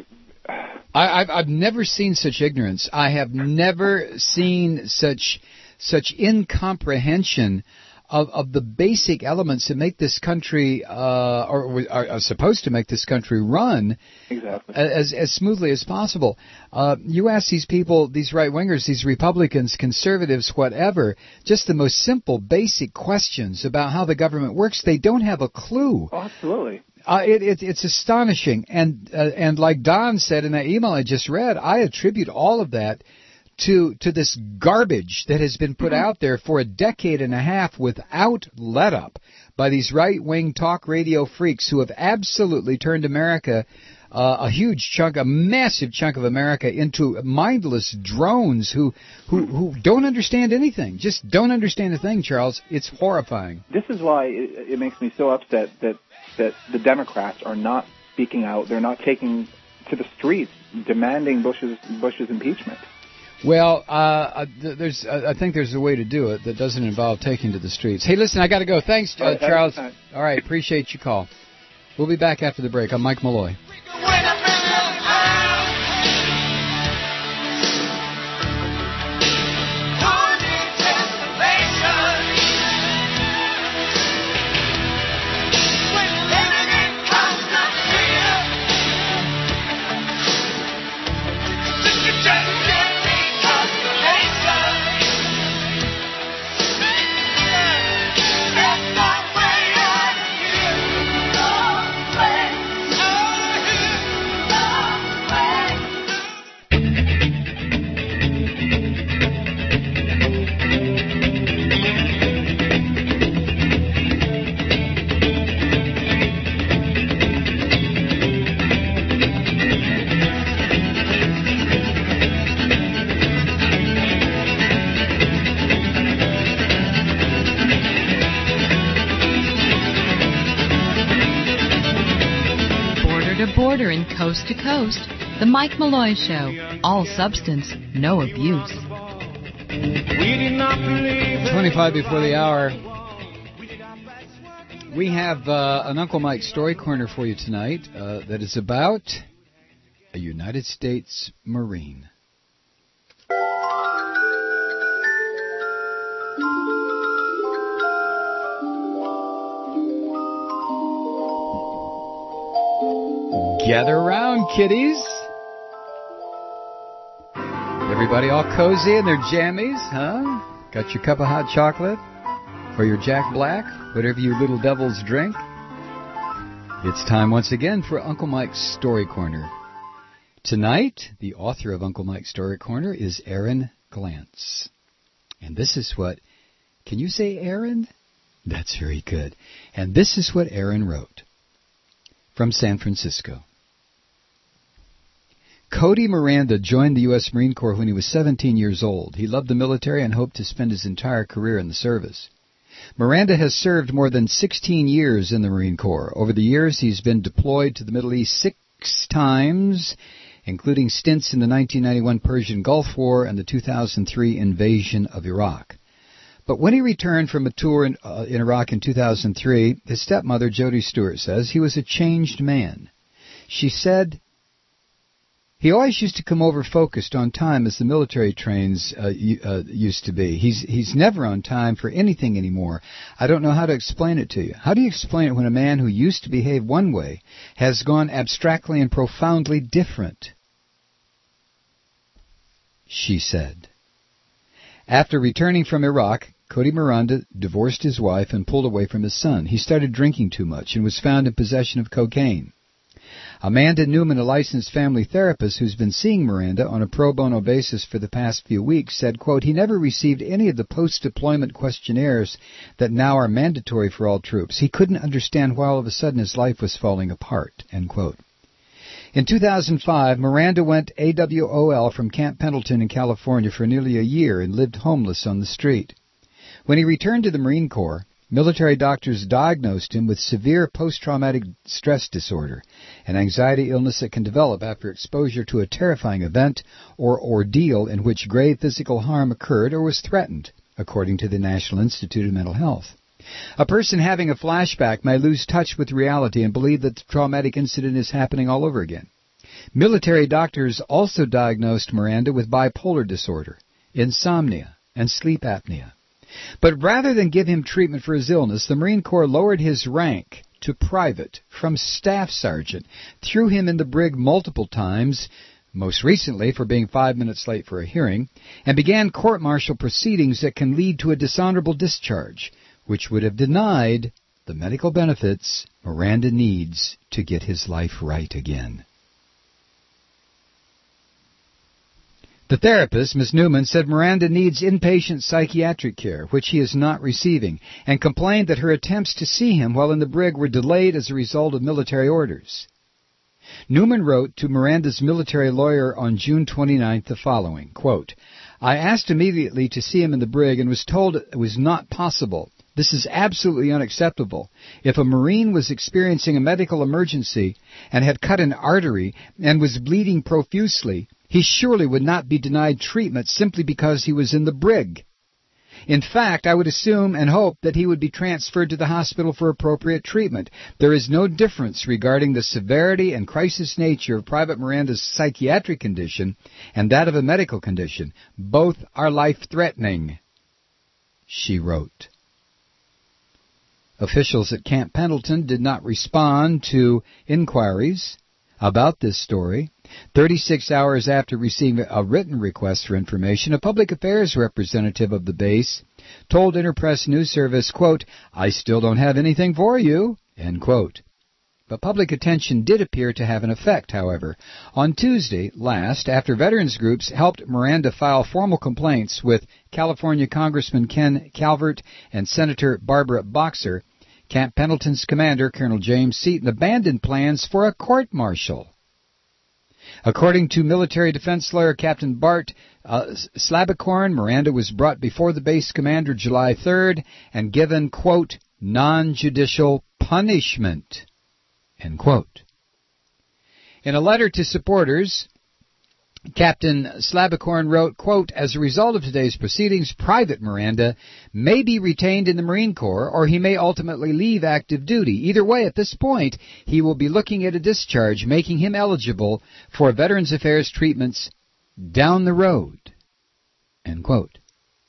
I've never seen such ignorance. I have never seen such incomprehension of the basic elements that make this country, or are supposed to make this country run exactly as smoothly as possible. You ask these people, these right-wingers, these Republicans, conservatives, whatever, just the most simple, basic questions about how the government works, they don't have a clue. Oh, absolutely. It's astonishing. And like Don said in that email I just read, I attribute all of that to this garbage that has been put out there for a decade and a half without let-up by these right-wing talk radio freaks who have absolutely turned America, a massive chunk of America, into mindless drones who don't understand anything. Just don't understand a thing, Charles. It's horrifying. This is why it makes me so upset that the Democrats are not speaking out. They're not taking to the streets demanding Bush's impeachment. Well, I think there's a way to do it that doesn't involve taking to the streets. Hey, listen, I got to go. Thanks, Charles. All right, appreciate your call. We'll be back after the break. I'm Mike Malloy. Border and coast to coast, The Mike Malloy Show. All substance, no abuse. 25 before the hour. We have an Uncle Mike story corner for you tonight that is about a United States Marine. Gather around, kiddies. Everybody all cozy in their jammies, huh? Got your cup of hot chocolate? Or your Jack Black? Whatever you little devils drink? It's time once again for Uncle Mike's Story Corner. Tonight, the author of Uncle Mike's Story Corner is Aaron Glantz. And this is what... Can you say Aaron? That's very good. And this is what Aaron wrote from San Francisco. Cody Miranda joined the U.S. Marine Corps when he was 17 years old. He loved the military and hoped to spend his entire career in the service. Miranda has served more than 16 years in the Marine Corps. Over the years, he's been deployed to the Middle East 6 times, including stints in the 1991 Persian Gulf War and the 2003 invasion of Iraq. But when he returned from a tour in Iraq in 2003, his stepmother, Jody Stewart, says he was a changed man. She said, he always used to come over focused on time as the military trains used to be. He's never on time for anything anymore. I don't know how to explain it to you. How do you explain it when a man who used to behave one way has gone abstractly and profoundly different? She said. After returning from Iraq, Cody Miranda divorced his wife and pulled away from his son. He started drinking too much and was found in possession of cocaine. Amanda Newman, a licensed family therapist who's been seeing Miranda on a pro bono basis for the past few weeks, said, quote, he never received any of the post-deployment questionnaires that now are mandatory for all troops. He couldn't understand why all of a sudden his life was falling apart, end quote. In 2005, Miranda went AWOL from Camp Pendleton in California for nearly a year and lived homeless on the street. When he returned to the Marine Corps, military doctors diagnosed him with severe post-traumatic stress disorder, an anxiety illness that can develop after exposure to a terrifying event or ordeal in which grave physical harm occurred or was threatened, according to the National Institute of Mental Health. A person having a flashback may lose touch with reality and believe that the traumatic incident is happening all over again. Military doctors also diagnosed Miranda with bipolar disorder, insomnia, and sleep apnea. But rather than give him treatment for his illness, the Marine Corps lowered his rank to private from staff sergeant, threw him in the brig multiple times, most recently for being 5 minutes late for a hearing, and began court-martial proceedings that can lead to a dishonorable discharge, which would have denied the medical benefits Miranda needs to get his life right again. The therapist, Ms. Newman, said Miranda needs inpatient psychiatric care, which he is not receiving, and complained that her attempts to see him while in the brig were delayed as a result of military orders. Newman wrote to Miranda's military lawyer on June 29th the following, quote, I asked immediately to see him in the brig and was told it was not possible. This is absolutely unacceptable. If a Marine was experiencing a medical emergency and had cut an artery and was bleeding profusely, he surely would not be denied treatment simply because he was in the brig. In fact, I would assume and hope that he would be transferred to the hospital for appropriate treatment. There is no difference regarding the severity and crisis nature of Private Miranda's psychiatric condition and that of a medical condition. Both are life-threatening, she wrote. Officials at Camp Pendleton did not respond to inquiries about this story. 36 hours after receiving a written request for information, a public affairs representative of the base told Interpress News Service, quote, I still don't have anything for you, end quote. But public attention did appear to have an effect, however. On Tuesday last, after veterans groups helped Miranda file formal complaints with California Congressman Ken Calvert and Senator Barbara Boxer, Camp Pendleton's commander, Colonel James Seaton, abandoned plans for a court-martial. According to military defense lawyer Captain Bart Slabicorn, Miranda was brought before the base commander July 3rd and given, quote, non-judicial punishment, end quote. In a letter to supporters, Captain Slabicorn wrote, quote, as a result of today's proceedings, Private Miranda may be retained in the Marine Corps or he may ultimately leave active duty. Either way, at this point, he will be looking at a discharge, making him eligible for Veterans Affairs treatments down the road, end quote.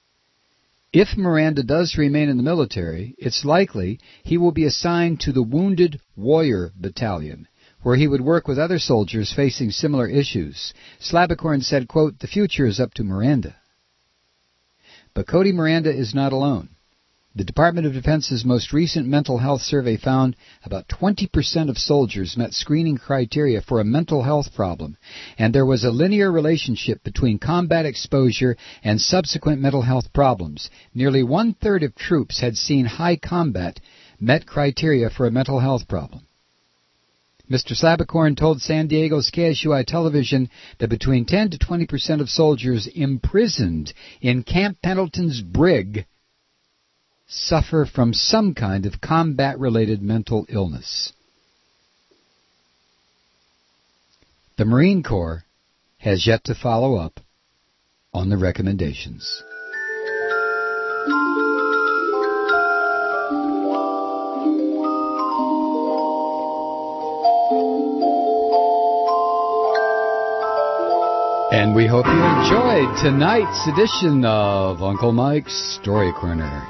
If Miranda does remain in the military, it's likely he will be assigned to the Wounded Warrior Battalion, where he would work with other soldiers facing similar issues. Slabicorn said, quote, the future is up to Miranda. But Cody Miranda is not alone. The Department of Defense's most recent mental health survey found about 20% of soldiers met screening criteria for a mental health problem, and there was a linear relationship between combat exposure and subsequent mental health problems. Nearly one-third of troops had seen high combat met criteria for a mental health problem. Mr. Slabacorn told San Diego's KSUI television that between 10 to 20% of soldiers imprisoned in Camp Pendleton's brig suffer from some kind of combat-related mental illness. The Marine Corps has yet to follow up on the recommendations. And we hope you enjoyed tonight's edition of Uncle Mike's Story Corner.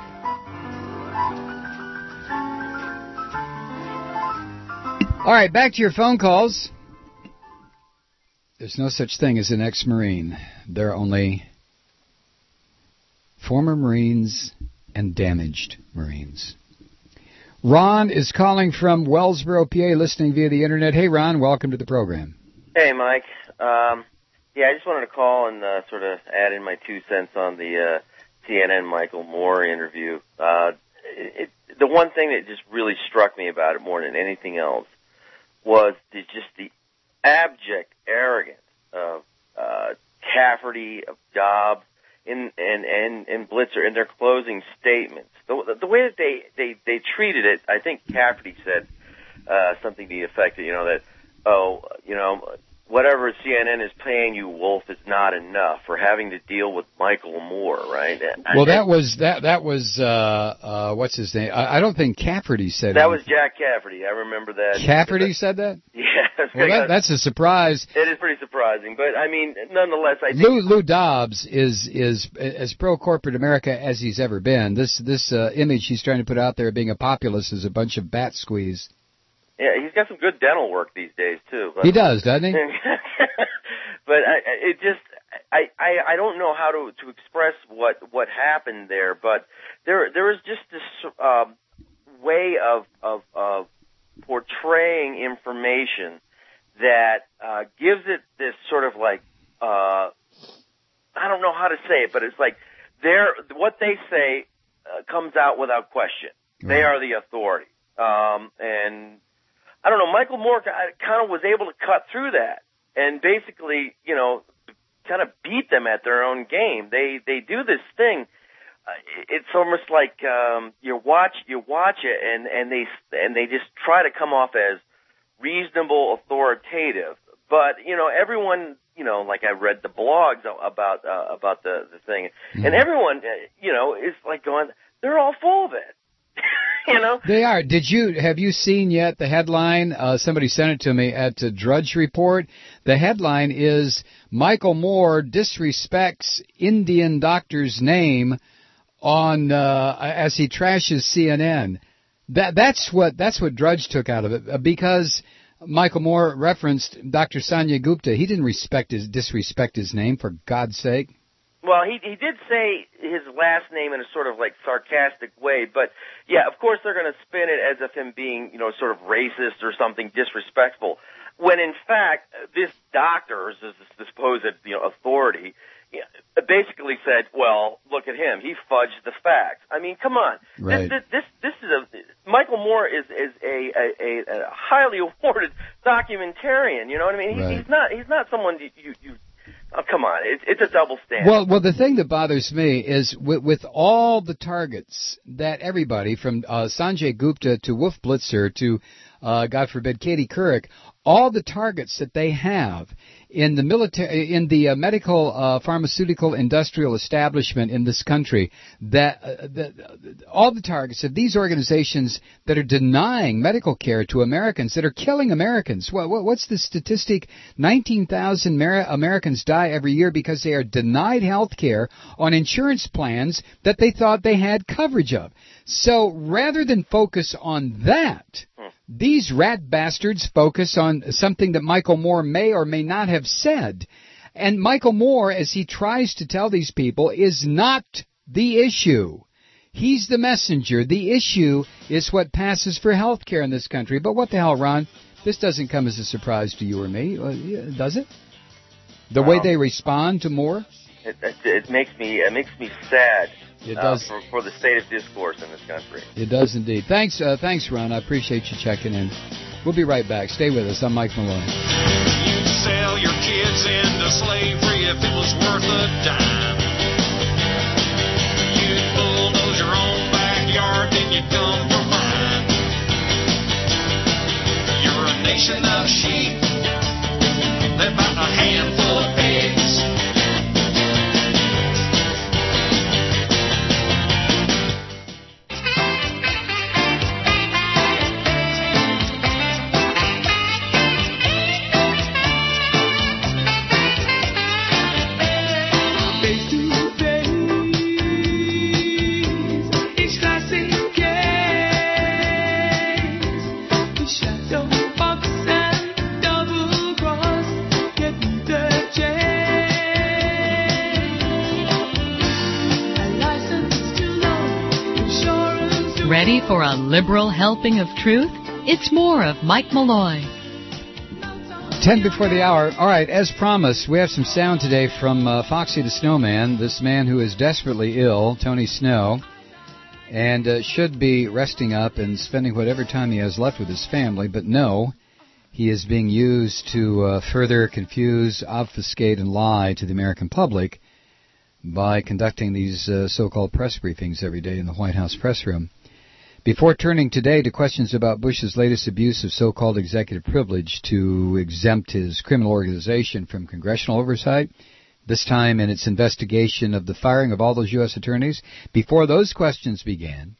All right, back to your phone calls. There's no such thing as an ex-Marine. There are only former Marines and damaged Marines. Ron is calling from Wellsboro, PA, listening via the Internet. Hey, Ron, welcome to the program. Hey, Mike. I just wanted to call and sort of add in my 2 cents on the CNN Michael Moore interview. The one thing that just really struck me about it more than anything else was the abject arrogance of Cafferty, of Dobbs, and Blitzer in their closing statements. The way that they treated it, I think Cafferty said something to the effect that, whatever CNN is paying you, Wolf, is not enough for having to deal with Michael Moore, right? Well, that was what's his name? I don't think Cafferty said that. That was Jack Cafferty. I remember that. Cafferty said that? Yeah. Well, that's a surprise. It is pretty surprising, but I mean, nonetheless, I think Lou Dobbs is as pro-corporate America as he's ever been. This image he's trying to put out there of being a populist is a bunch of bat squeeze. Yeah, he's got some good dental work these days too. But, he does, doesn't he? But I don't know how to express what happened there. But there is just this way of portraying information that gives it this sort of like I don't know how to say it, but it's like what they say comes out without question. Right. They are the authority, and I don't know, Michael Moore kind of was able to cut through that and basically, kind of beat them at their own game. They do this thing. It's almost like you watch it and they just try to come off as reasonable, authoritative. But everyone, like I read the blogs about the thing, and everyone, is like going, they're all full of it. They are. Have you seen yet the headline? Somebody sent it to me at Drudge Report. The headline is Michael Moore disrespects Indian doctor's name on as he trashes CNN. That's what Drudge took out of it, because Michael Moore referenced Dr. Sanjay Gupta. He didn't disrespect his name, for God's sake. Well, he did say his last name in a sort of like sarcastic way, but yeah, of course they're going to spin it as if him being, sort of racist or something disrespectful, when in fact this doctor, this supposed, authority, basically said, well, look at him, he fudged the facts. I mean, come on. Right. This is Michael Moore is a highly awarded documentarian, you know what I mean? Right. He's not someone you oh, come on. It's a double standard. Well, the thing that bothers me is with all the targets that everybody, from Sanjay Gupta to Wolf Blitzer to, God forbid, Katie Couric, all the targets that they have in the military, in the medical, pharmaceutical, industrial establishment in this country, all the targets of these organizations that are denying medical care to Americans, that are killing Americans. What's the statistic? 19,000 Americans die every year because they are denied health care on insurance plans that they thought they had coverage of. So rather than focus on that, these rat bastards focus on something that Michael Moore may or may not have said. And Michael Moore, as he tries to tell these people, is not the issue. He's the messenger. The issue is what passes for health care in this country. But what the hell, Ron? This doesn't come as a surprise to you or me, does it? The way they respond to more? It makes me sad. It does. For the state of discourse in this country. It does indeed. Thanks, Ron. I appreciate you checking in. We'll be right back. Stay with us. I'm Mike Maloney. You'd sell your kids into slavery if it was worth a dime. You'd bulldoze your own backyard, then you'd come for mine. You're a nation of sheep, led by a handful of pigs. Ready for a liberal helping of truth? It's more of Mike Malloy. 10 before the hour. All right, as promised, we have some sound today from Foxy the Snowman, this man who is desperately ill, Tony Snow, and should be resting up and spending whatever time he has left with his family. But no, he is being used to further confuse, obfuscate, and lie to the American public by conducting these so-called press briefings every day in the White House press room. Before turning today to questions about Bush's latest abuse of so-called executive privilege to exempt his criminal organization from congressional oversight, this time in its investigation of the firing of all those U.S. attorneys, before those questions began,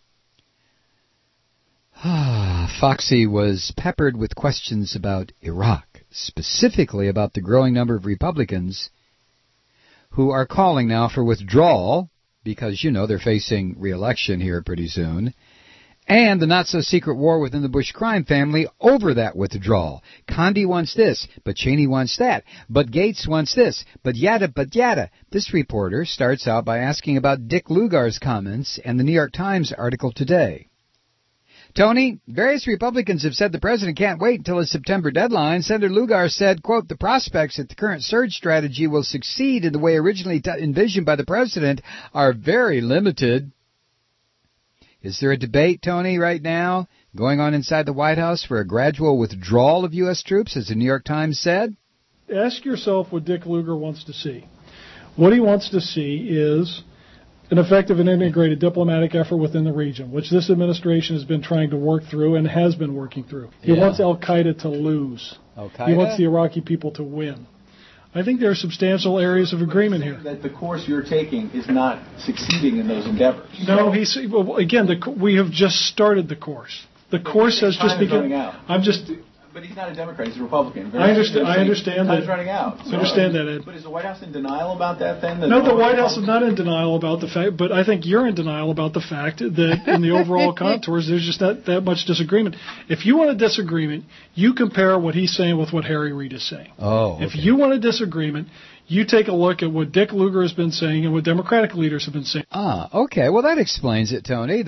Foxy was peppered with questions about Iraq, specifically about the growing number of Republicans who are calling now for withdrawal because, you know, they're facing re-election here pretty soon, and the not-so-secret war within the Bush crime family over that withdrawal. Condi wants this, but Cheney wants that, but Gates wants this, but yada. This reporter starts out by asking about Dick Lugar's comments and the New York Times article today. Tony, various Republicans have said the president can't wait until his September deadline. Senator Lugar said, quote, the prospects that the current surge strategy will succeed in the way originally envisioned by the president are very limited. Is there a debate, Tony, right now going on inside the White House for a gradual withdrawal of U.S. troops, as the New York Times said? Ask yourself what Dick Lugar wants to see. What he wants to see is an effective and integrated diplomatic effort within the region, which this administration has been trying to work through and has been working through. He wants al-Qaeda to lose. Al-Qaeda? He wants the Iraqi people to win. I think there are substantial areas of agreement here. That the course you're taking is not succeeding in those endeavors. No, we have just started the course. The course has just begun. But he's not a Democrat; he's a Republican. I understand that. Time's running out. I understand that, Ed. But is the White House in denial about that? Then no, the White House is not in denial about the fact. But I think you're in denial about the fact that in the overall contours, there's just that much disagreement. If you want a disagreement, you compare what he's saying with what Harry Reid is saying. Oh. Okay. If you want a disagreement, you take a look at what Dick Lugar has been saying and what Democratic leaders have been saying. Okay. Well, that explains it, Tony.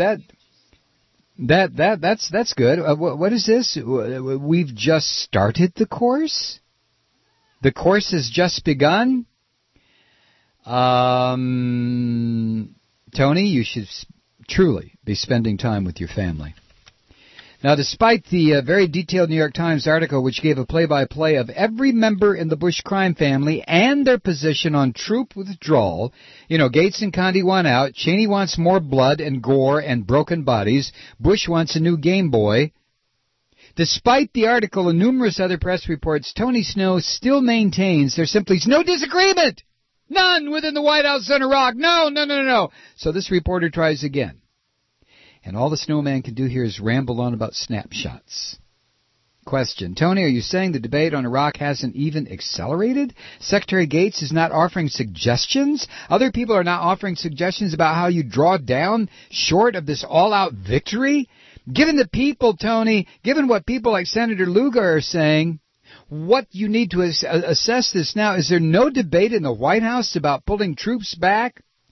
That's good. What is this? We've just started the course? The course has just begun? Tony, you should truly be spending time with your family. Now, despite the very detailed New York Times article which gave a play-by-play of every member in the Bush crime family and their position on troop withdrawal, Gates and Condi want out, Cheney wants more blood and gore and broken bodies, Bush wants a new Game Boy. Despite the article and numerous other press reports, Tony Snow still maintains there simply is no disagreement. None within the White House on Iraq. No. So this reporter tries again. And all the snowman can do here is ramble on about snapshots. Question. Tony, are you saying the debate on Iraq hasn't even accelerated? Secretary Gates is not offering suggestions? Other people are not offering suggestions about how you draw down short of this all-out victory? Given the people, Tony, given what people like Senator Lugar are saying, what you need to assess this now, is there no debate in the White House about pulling troops back?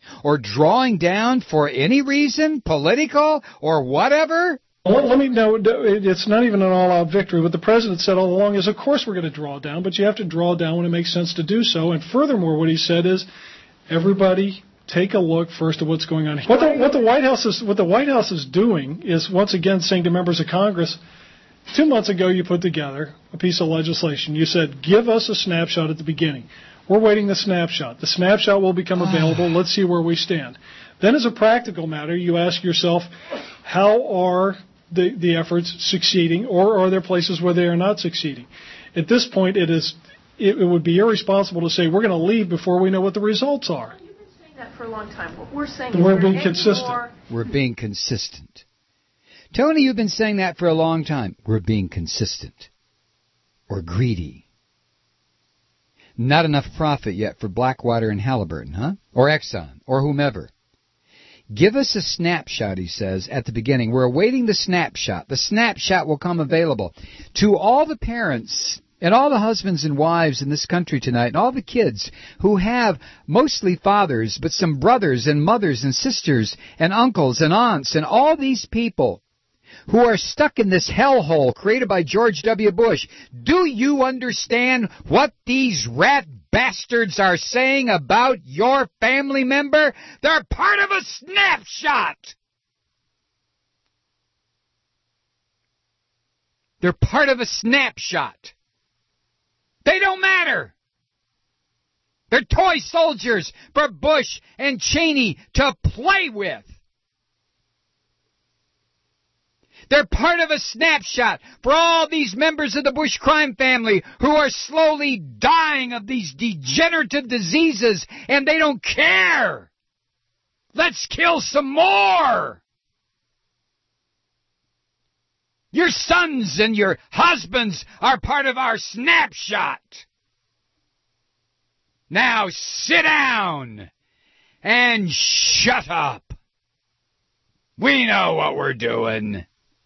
or drawing down for any reason, political or whatever? Well, let me know. It's not even an all-out victory. What the president said all along is, of course, we're going to draw down, but you have to draw down when it makes sense to do so. And furthermore, what he said is, everybody take a look first at what's going on. What the White House is doing is once again saying to members of Congress, 2 months ago you put together a piece of legislation. You said, give us a snapshot at the beginning. We're waiting the snapshot. The snapshot will become available. Let's see where we stand. Then as a practical matter, you ask yourself, how are the efforts succeeding, or are there places where they are not succeeding? At this point, it would be irresponsible to say we're going to leave before we know what the results are. You've been saying that for a long time. What we're saying is we're being consistent. We're being consistent. Tony, you've been saying that for a long time. We're being consistent. Or greedy. Not enough profit yet for Blackwater and Halliburton, huh? Or Exxon, or whomever. Give us a snapshot, he says, at the beginning. We're awaiting the snapshot. The snapshot will come available to all the parents and all the husbands and wives in this country tonight, and all the kids who have mostly fathers, but some brothers and mothers and sisters and uncles and aunts and all these people who are stuck in this hellhole created by George W. Bush. Do you understand what these rat bastards are saying about your family member? They're part of a snapshot. They're part of a snapshot. They don't matter. They're toy soldiers for Bush and Cheney to play with. They're part of a snapshot for all these members of the Bush crime family who are slowly dying of these degenerative diseases, and they don't care. Let's kill some more. Your sons and your husbands are part of our snapshot. Now sit down and shut up. We know what we're doing.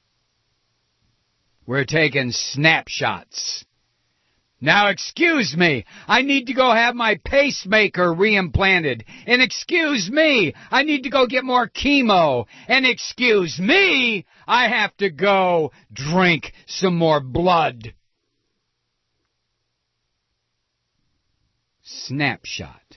We're taking snapshots. Now, excuse me, I need to go have my pacemaker reimplanted. And excuse me, I need to go get more chemo. And excuse me, I have to go drink some more blood. Snapshot.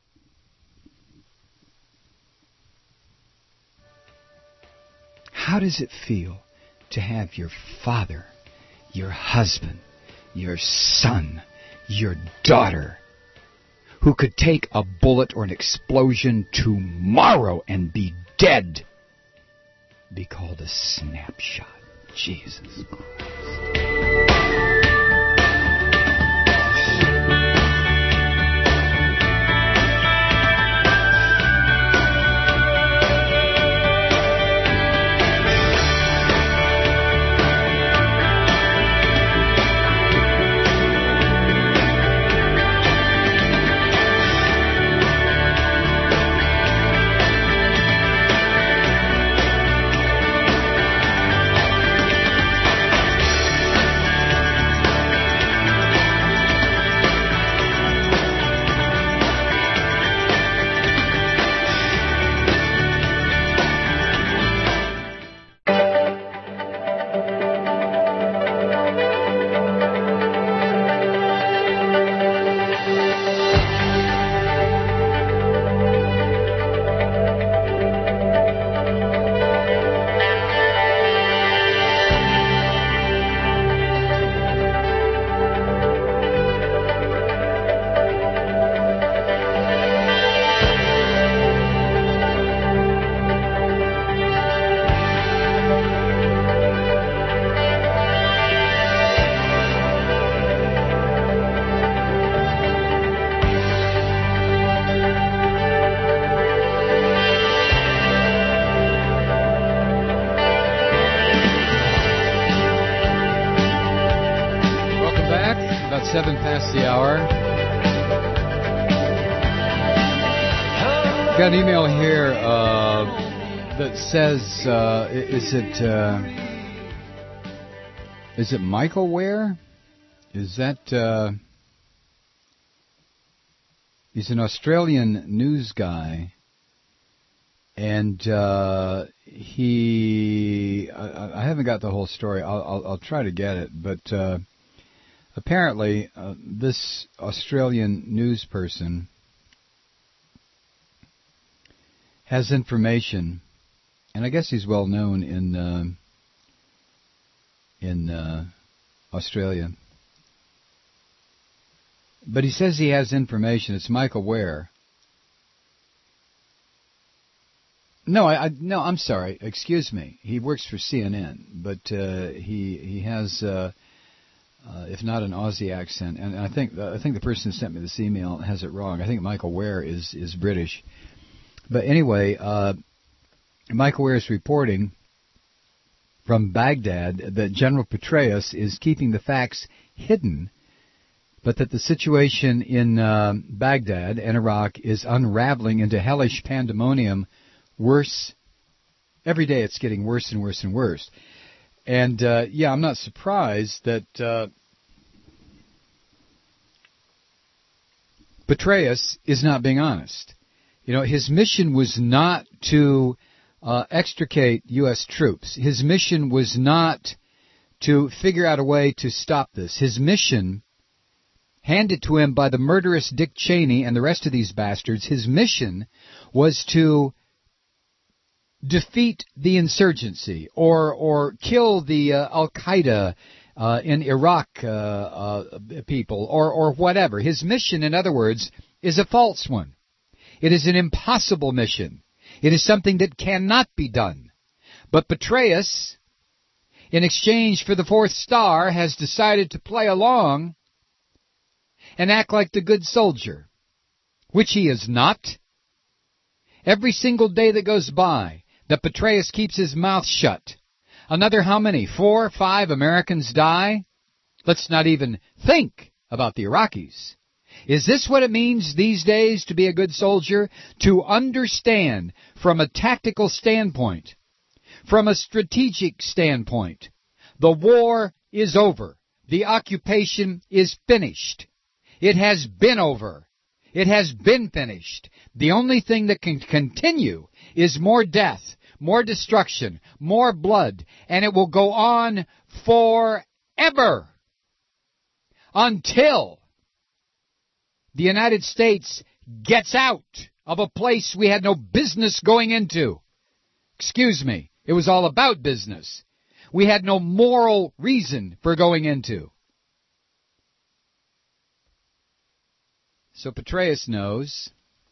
How does it feel to have your father, your husband, your son, your daughter, who could take a bullet or an explosion tomorrow and be dead, be called a snapshot? Jesus Christ. Got an email here that says, is it Michael Ware? Is that, he's an Australian news guy And I haven't got the whole story. I'll try to get it, but apparently this Australian news person has information, and I guess he's well known in Australia. But he says he has information. It's Michael Ware. No, I'm sorry. Excuse me. He works for CNN, but he has, if not an Aussie accent, and I think the person who sent me this email has it wrong. I think Michael Ware is British. But anyway, Michael Ware is reporting from Baghdad that General Petraeus is keeping the facts hidden, but that the situation in Baghdad and Iraq is unraveling into hellish pandemonium. Worse. Every day it's getting worse and worse and worse. And, I'm not surprised that Petraeus is not being honest. His mission was not to extricate U.S. troops. His mission was not to figure out a way to stop this. His mission, handed to him by the murderous Dick Cheney and the rest of these bastards, his mission was to defeat the insurgency or kill the Al-Qaeda in Iraq people or whatever. His mission, in other words, is a false one. It is an impossible mission. It is something that cannot be done. But Petraeus, in exchange for the fourth star, has decided to play along and act like the good soldier, which he is not. Every single day that goes by that Petraeus keeps his mouth shut, another how many? 4 or 5 Americans die? Let's not even think about the Iraqis. Is this what it means these days to be a good soldier? To understand from a tactical standpoint, from a strategic standpoint, the war is over. The occupation is finished. It has been over. It has been finished. The only thing that can continue is more death, more destruction, more blood, and it will go on forever until the United States gets out of a place we had no business going into. Excuse me, it was all about business. We had no moral reason for going into. So Petraeus knows.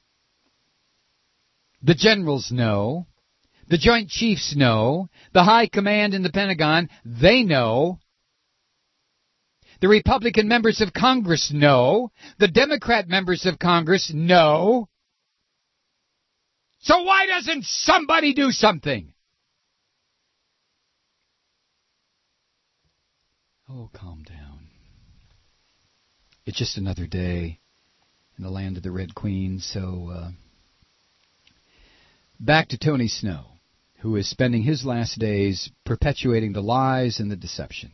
The generals know. The Joint Chiefs know. The High Command in the Pentagon, they know. The Republican members of Congress know. The Democrat members of Congress know. So why doesn't somebody do something? Oh, calm down. It's just another day in the land of the Red Queen. So back to Tony Snow, who is spending his last days perpetuating the lies and the deception.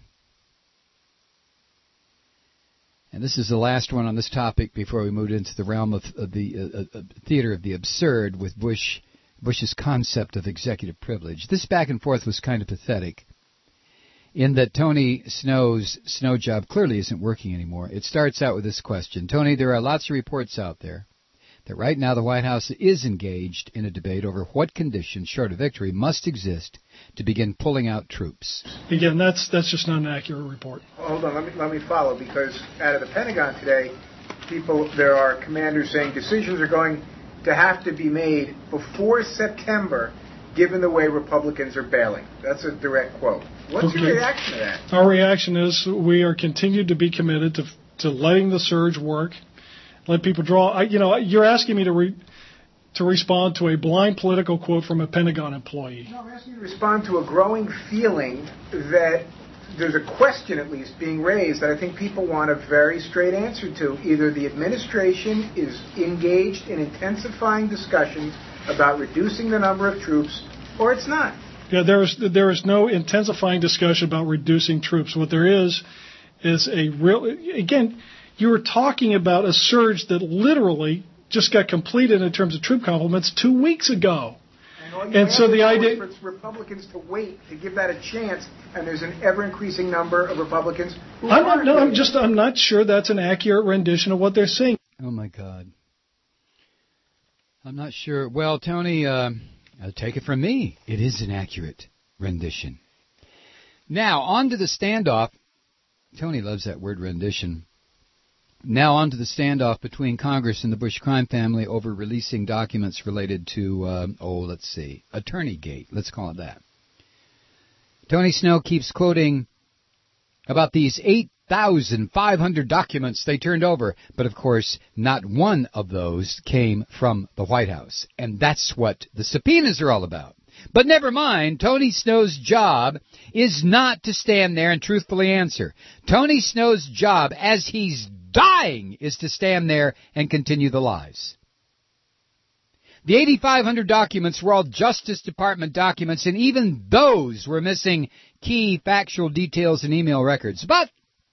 And this is the last one on this topic before we move into the realm of the theater of the absurd with Bush's concept of executive privilege. This back and forth was kind of pathetic in that Tony Snow's snow job clearly isn't working anymore. It starts out with this question. Tony, there are lots of reports out there that right now the White House is engaged in a debate over what conditions, short of victory, must exist to begin pulling out troops. Again, that's just not an accurate report. Hold on, let me follow, because out of the Pentagon today, there are commanders saying decisions are going to have to be made before September, given the way Republicans are bailing. That's a direct quote. What's your reaction to that? Our reaction is we are continued to be committed to letting the surge work. Let people draw. You're asking me to respond to a blind political quote from a Pentagon employee. No, I'm asking you to respond to a growing feeling that there's a question at least being raised that I think people want a very straight answer to. Either the administration is engaged in intensifying discussions about reducing the number of troops, or it's not. Yeah, there is no intensifying discussion about reducing troops. What there is a real, again, you were talking about a surge that literally just got completed in terms of troop complements 2 weeks ago. And so the idea for Republicans to wait to give that a chance, and there's an ever-increasing number of Republicans who aren't. I'm not sure that's an accurate rendition of what they're saying. Oh my God. I'm not sure. Well, Tony, take it from me. It is an accurate rendition. Now, on to the standoff. Tony loves that word, rendition. Now on to the standoff between Congress and the Bush crime family over releasing documents related to, Attorneygate. Let's call it that. Tony Snow keeps quoting about these 8,500 documents they turned over. But, of course, not one of those came from the White House. And that's what the subpoenas are all about. But never mind, Tony Snow's job is not to stand there and truthfully answer. Tony Snow's job, as he's dying, is to stand there and continue the lies. The 8,500 documents were all Justice Department documents, and even those were missing key factual details and email records. But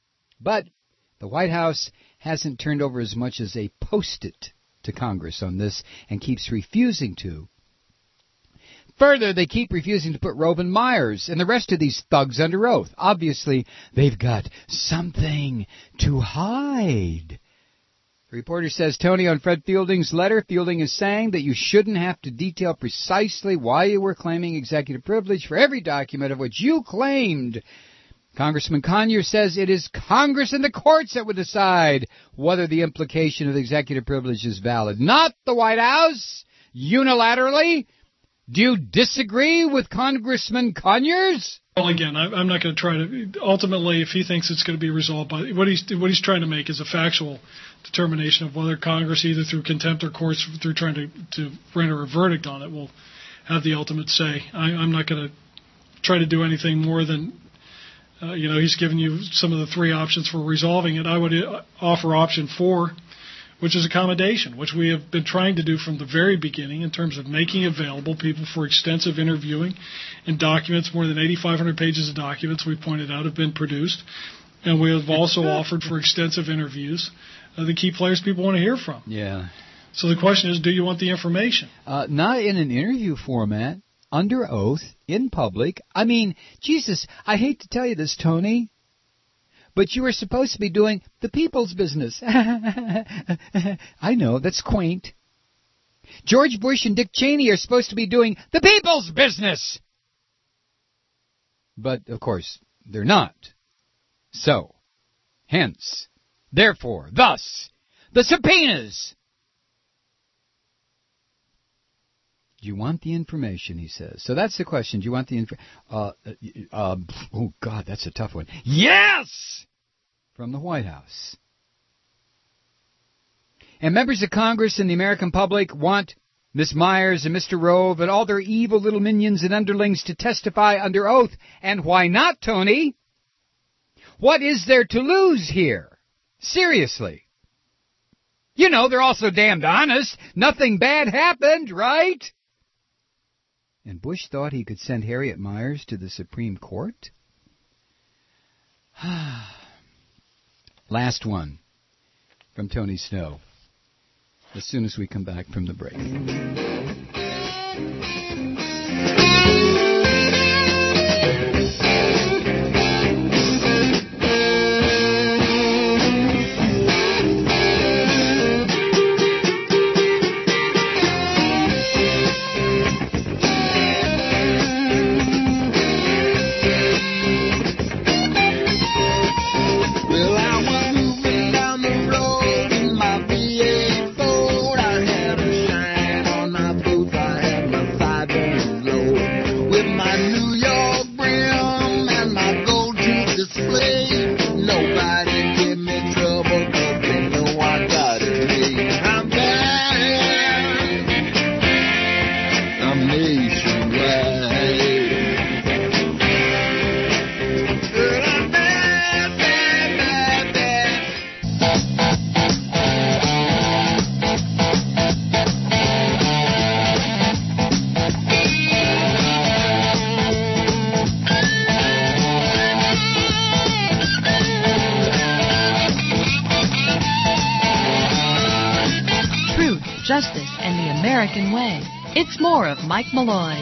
the White House hasn't turned over as much as a post-it to Congress on this and keeps refusing to. Further, they keep refusing to put Robin Myers and the rest of these thugs under oath. Obviously, they've got something to hide. The reporter says, Tony, on Fred Fielding's letter, Fielding is saying that you shouldn't have to detail precisely why you were claiming executive privilege for every document of which you claimed. Congressman Conyers says it is Congress and the courts that would decide whether the implication of executive privilege is valid, not the White House, unilaterally. Do you disagree with Congressman Conyers? Well, again, I'm not going to try to. Ultimately, if he thinks it's going to be resolved by what he's trying to make is a factual determination of whether Congress, either through contempt or courts through trying to render a verdict on it, will have the ultimate say. I'm not going to try to do anything more than, he's given you some of the three options for resolving it. I would offer option 4. Which is accommodation, which we have been trying to do from the very beginning in terms of making available people for extensive interviewing and documents. More than 8,500 pages of documents, we pointed out, have been produced. And we have also offered for extensive interviews the key players people want to hear from. Yeah. So the question is, do you want the information? Not in an interview format, under oath, in public. I mean, Jesus, I hate to tell you this, Tony, but you were supposed to be doing the people's business. I know, that's quaint. George Bush and Dick Cheney are supposed to be doing the people's business. But, of course, they're not. So, hence, therefore, thus, the subpoenas. Do you want the information, he says. So that's the question. Do you want the information? Oh, God, that's a tough one. Yes! From the White House. And members of Congress and the American public want Miss Myers and Mr. Rove and all their evil little minions and underlings to testify under oath. And why not, Tony? What is there to lose here? Seriously. You know, they're all so damned honest. Nothing bad happened, right? And Bush thought he could send Harriet Myers to the Supreme Court? Last one from Tony Snow, as soon as we come back from the break. Justice and the American way. It's more of Mike Malloy.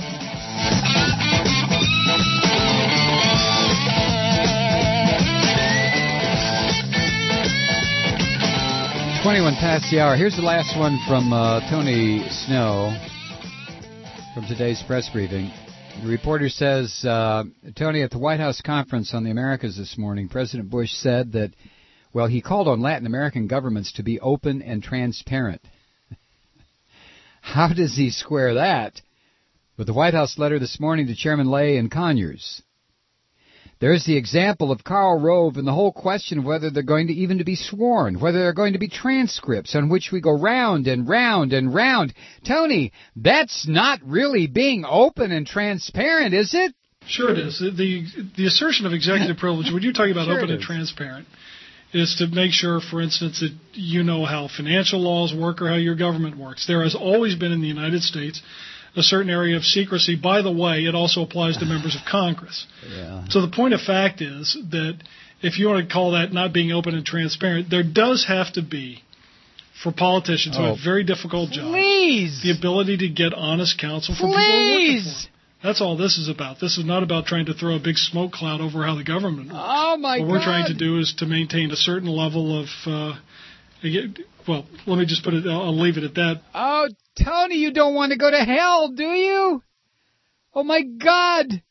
21 past the hour. Here's the last one from Tony Snow from today's press briefing. The reporter says, Tony, at the White House conference on the Americas this morning, President Bush said that, well, he called on Latin American governments to be open and transparent. How does he square that with the White House letter this morning to Chairman Lay and Conyers? There's the example of Karl Rove and the whole question of whether they're going to even to be sworn, whether they're going to be transcripts on which we go round and round and round. Tony, that's not really being open and transparent, is it? Sure it is. The assertion of executive privilege, when you're talking about open and transparent, is to make sure, for instance, that you know how financial laws work or how your government works. There has always been in the United States a certain area of secrecy. By the way, it also applies to members of Congress. Yeah. So the point of fact is that if you want to call that not being open and transparent, there does have to be, for politicians who have very difficult jobs, the ability to get honest counsel from people who are working for them. That's all this is about. This is not about trying to throw a big smoke cloud over how the government works. Oh, my God. What we're trying to do is to maintain a certain level of, well, let me just put it, I'll leave it at that. Oh, Tony, you don't want to go to hell, do you? Oh, my God.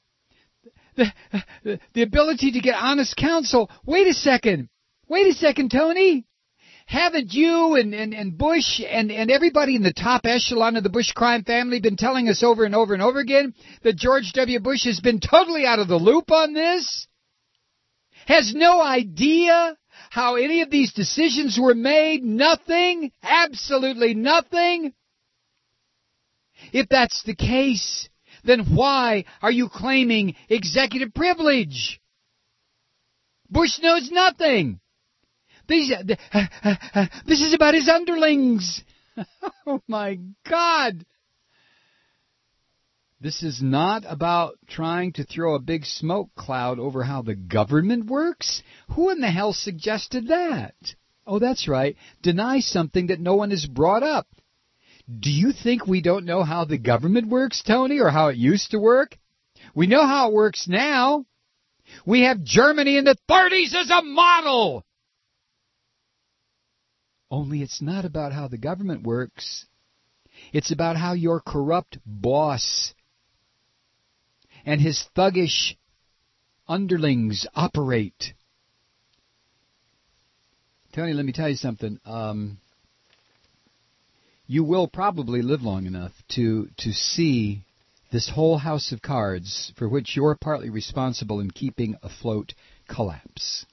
The ability to get honest counsel. Wait a second, Tony. Haven't you and Bush and everybody in the top echelon of the Bush crime family been telling us over and over and over again that George W. Bush has been totally out of the loop on this? Has no idea how any of these decisions were made? Nothing? Absolutely nothing? If that's the case, then why are you claiming executive privilege? Bush knows nothing. This is about his underlings. Oh, my God. This is not about trying to throw a big smoke cloud over how the government works. Who in the hell suggested that? Oh, that's right. Deny something that no one has brought up. Do you think we don't know how the government works, Tony, or how it used to work? We know how it works now. We have Germany in the 30s as a model. Only it's not about how the government works. It's about how your corrupt boss and his thuggish underlings operate. Tony, let me tell you something. You will probably live long enough to see this whole house of cards, for which you're partly responsible in keeping afloat, collapse.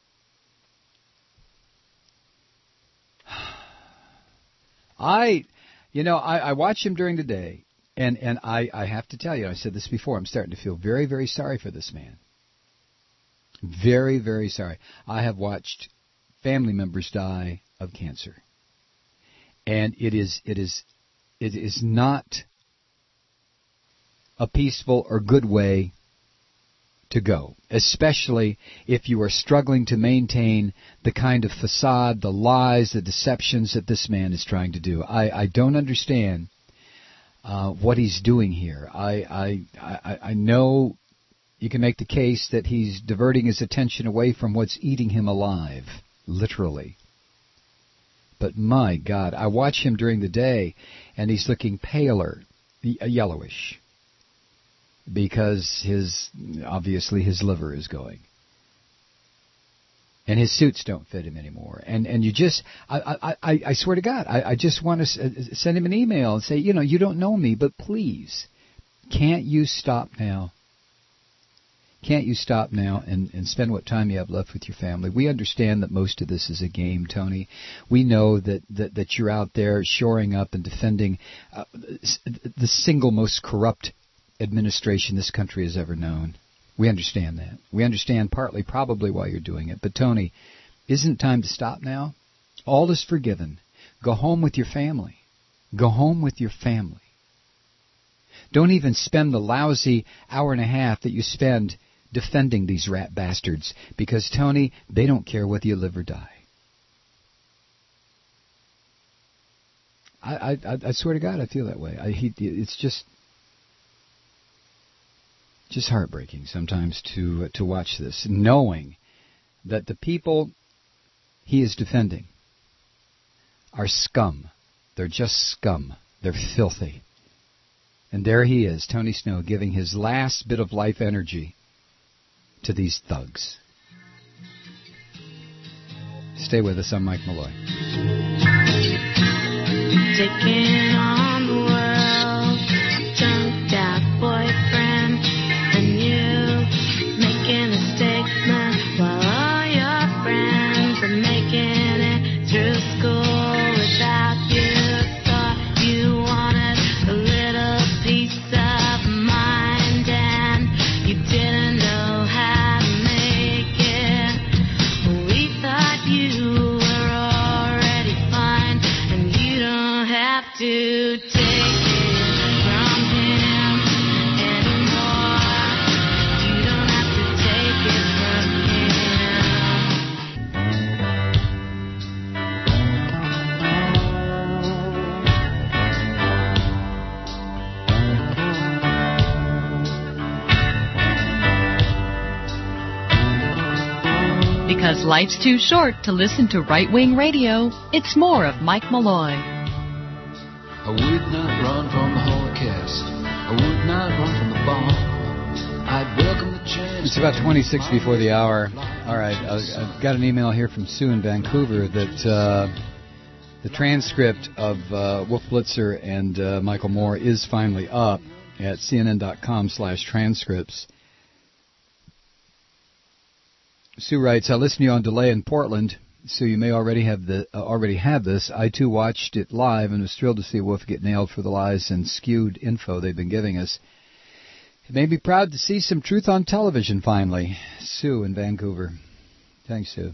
I watch him during the day, and I have to tell you, I said this before, I'm starting to feel very, very sorry for this man. Very, very sorry. I have watched family members die of cancer. And it is not a peaceful or good way to go, especially if you are struggling to maintain the kind of facade, the lies, the deceptions that this man is trying to do. I don't understand what he's doing here. I know you can make the case that he's diverting his attention away from what's eating him alive, literally. But my God, I watch him during the day, and he's looking paler, yellowish, because obviously his liver is going. And his suits don't fit him anymore. And you just, I swear to God, I just want to send him an email and say, you don't know me, but please, can't you stop now? Can't you stop now and spend what time you have left with your family? We understand that most of this is a game, Tony. We know that you're out there shoring up and defending the single most corrupt administration this country has ever known. We understand that. We understand partly probably why you're doing it. But, Tony, isn't it time to stop now? All is forgiven. Go home with your family. Go home with your family. Don't even spend the lousy hour and a half that you spend defending these rat bastards, because, Tony, they don't care whether you live or die. I swear to God, I feel that way. It's just heartbreaking sometimes to watch this, knowing that the people he is defending are scum. They're just scum. They're filthy. And there he is, Tony Snow, giving his last bit of life energy to these thugs. Stay with us. I'm Mike Malloy. Taking on the world, junked out boyfriend, and you making a statement while all your friends are making it through school without you. Thought you wanted a little peace of mind, and you didn't know how to make it. We thought you were already fine, and you don't have to take it from him anymore. You don't have to take it from Because life's too short to listen to right-wing radio, it's more of Mike Malloy. I would not run from the Holocaust. I would not run from the bomb. I'd welcome the chance. It's about 26 before the hour. All right, I've got an email here from Sue in Vancouver that the transcript of Wolf Blitzer and Michael Moore is finally up at cnn.com/transcripts. Sue writes, I listened to you on delay in Portland. Sue, you may already have this. I, too, watched it live and was thrilled to see Wolf get nailed for the lies and skewed info they've been giving us. It made me proud to see some truth on television, finally. Sue in Vancouver. Thanks, Sue.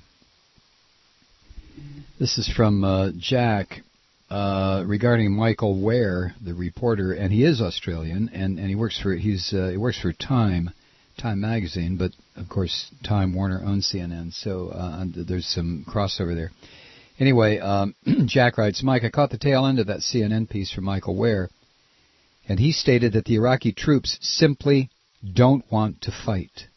This is from Jack regarding Michael Ware, the reporter, and he is Australian, and he works for Time magazine, but of course Time Warner owns CNN, so there's some crossover there. Anyway, Jack writes, Mike, I caught the tail end of that CNN piece from Michael Ware, and he stated that the Iraqi troops simply don't want to fight.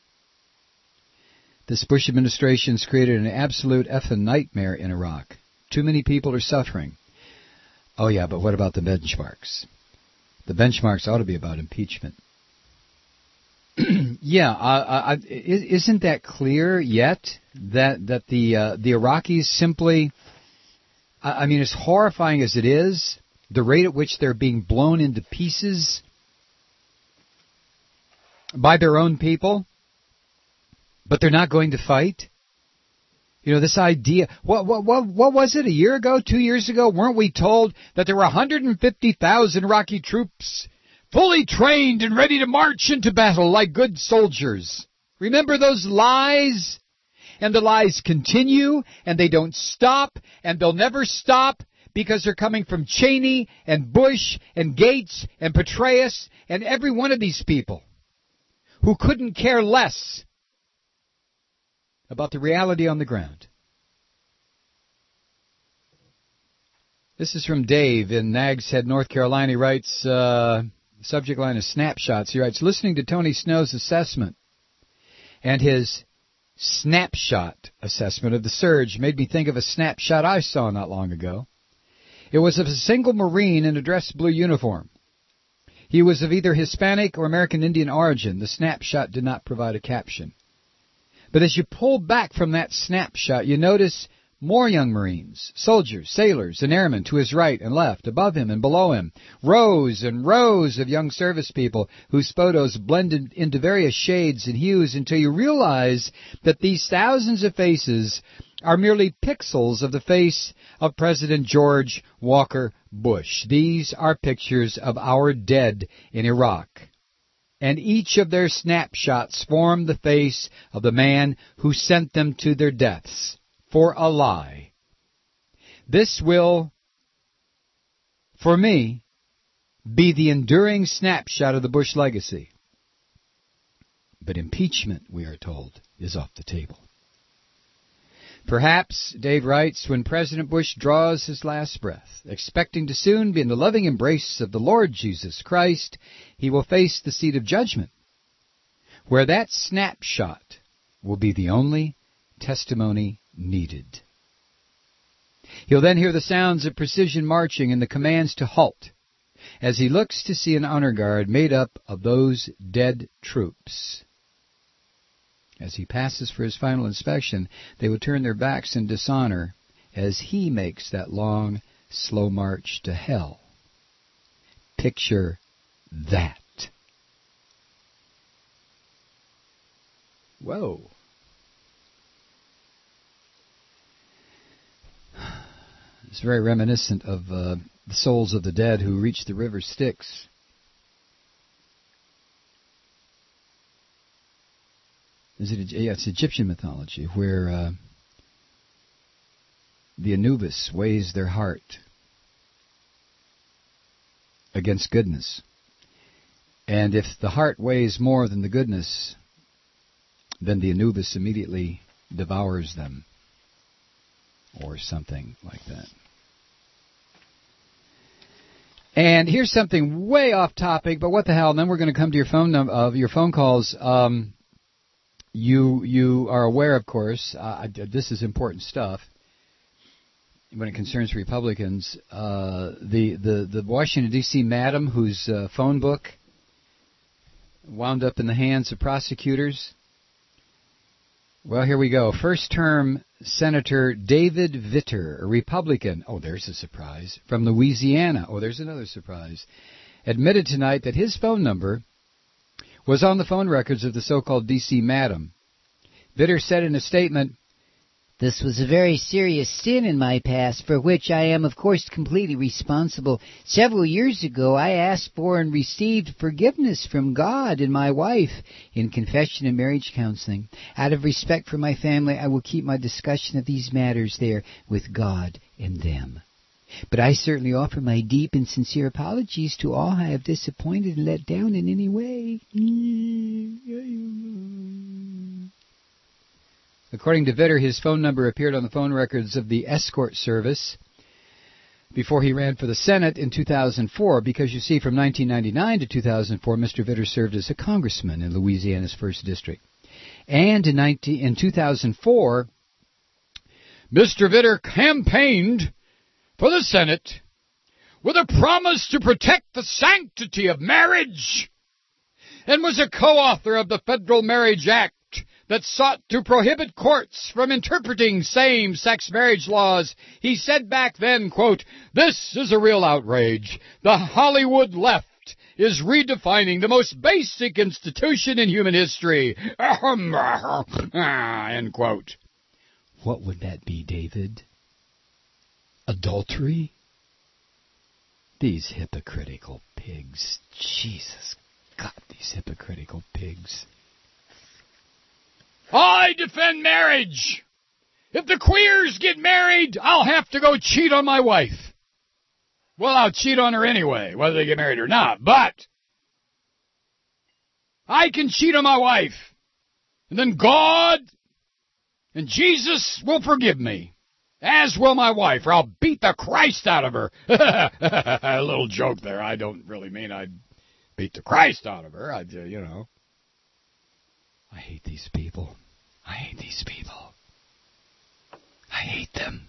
This Bush administration's created an absolute effing nightmare in Iraq. Too many people are suffering. Oh yeah, but what about the benchmarks? The benchmarks ought to be about impeachment. Yeah, isn't that clear yet that the Iraqis simply, I mean, as horrifying as it is, the rate at which they're being blown into pieces by their own people, but they're not going to fight? You know, this idea, what was it, a year ago, 2 years ago? Weren't we told that there were 150,000 Iraqi troops fully trained and ready to march into battle like good soldiers? Remember those lies? And the lies continue, and they don't stop, and they'll never stop, because they're coming from Cheney and Bush and Gates and Petraeus and every one of these people who couldn't care less about the reality on the ground. This is from Dave in Nags Head, North Carolina. He writes, subject line is snapshots. He writes, listening to Tony Snow's assessment and his snapshot assessment of the surge made me think of a snapshot I saw not long ago. It was of a single Marine in a dress blue uniform. He was of either Hispanic or American Indian origin. The snapshot did not provide a caption. But as you pull back from that snapshot, you notice more young Marines, soldiers, sailors, and airmen to his right and left, above him and below him. Rows and rows of young service people whose photos blended into various shades and hues until you realize that these thousands of faces are merely pixels of the face of President George Walker Bush. These are pictures of our dead in Iraq. And each of their snapshots form the face of the man who sent them to their deaths for a lie. This will, for me, be the enduring snapshot of the Bush legacy. But impeachment, we are told, is off the table. Perhaps, Dave writes, when President Bush draws his last breath, expecting to soon be in the loving embrace of the Lord Jesus Christ, he will face the seat of judgment, where that snapshot will be the only testimony needed. He'll then hear the sounds of precision marching and the commands to halt, as he looks to see an honor guard made up of those dead troops. As he passes for his final inspection, they will turn their backs in dishonor as he makes that long, slow march to hell. Picture that. Whoa. It's very reminiscent of the souls of the dead who reached the river Styx. It's Egyptian mythology, where the Anubis weighs their heart against goodness. And if the heart weighs more than the goodness, then the Anubis immediately devours them, or something like that. And here's something way off topic, but what the hell? And then we're going to come to your phone calls. You are aware, of course, this is important stuff when it concerns Republicans. The Washington, D.C. madam whose phone book wound up in the hands of prosecutors. Well, here we go. First-term Senator David Vitter, a Republican, there's a surprise, from Louisiana, there's another surprise, admitted tonight that his phone number was on the phone records of the so-called D.C. madam. Vitter said in a statement, "This was a very serious sin in my past, for which I am, of course, completely responsible. Several years ago, I asked for and received forgiveness from God and my wife in confession and marriage counseling. Out of respect for my family, I will keep my discussion of these matters there with God and them. But I certainly offer my deep and sincere apologies to all I have disappointed and let down in any way." According to Vitter, his phone number appeared on the phone records of the escort service before he ran for the Senate in 2004, because you see, from 1999 to 2004, Mr. Vitter served as a congressman in Louisiana's 1st District. And in 2004, Mr. Vitter campaigned for the Senate with a promise to protect the sanctity of marriage, and was a co-author of the Federal Marriage Act that sought to prohibit courts from interpreting same-sex marriage laws. He said back then, quote, "This is a real outrage. The Hollywood left is redefining the most basic institution in human history." End quote. What would that be, David? Adultery? These hypocritical pigs. Jesus God, these hypocritical pigs. I defend marriage. If the queers get married, I'll have to go cheat on my wife. Well, I'll cheat on her anyway, whether they get married or not. But I can cheat on my wife. And then God and Jesus will forgive me, as will my wife, or I'll beat the Christ out of her. A little joke there. I don't really mean I'd beat the Christ out of her. I hate these people. I hate these people. I hate them.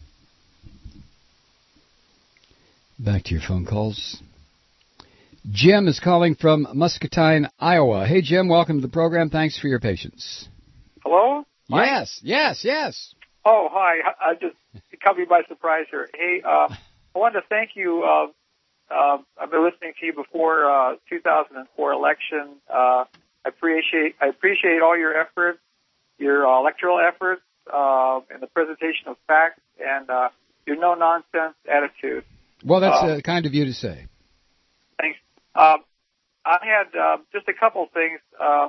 Back to your phone calls. Jim is calling from Muscatine, Iowa. Hey, Jim, welcome to the program. Thanks for your patience. Hello? Yes. Oh, hi. I just caught me by surprise here. Hey, I wanted to thank you. I've been listening to you before 2004 election. I appreciate all your efforts, your electoral efforts, and the presentation of facts, and your no-nonsense attitude. Well, that's kind of you to say. Thanks. I had just a couple of things.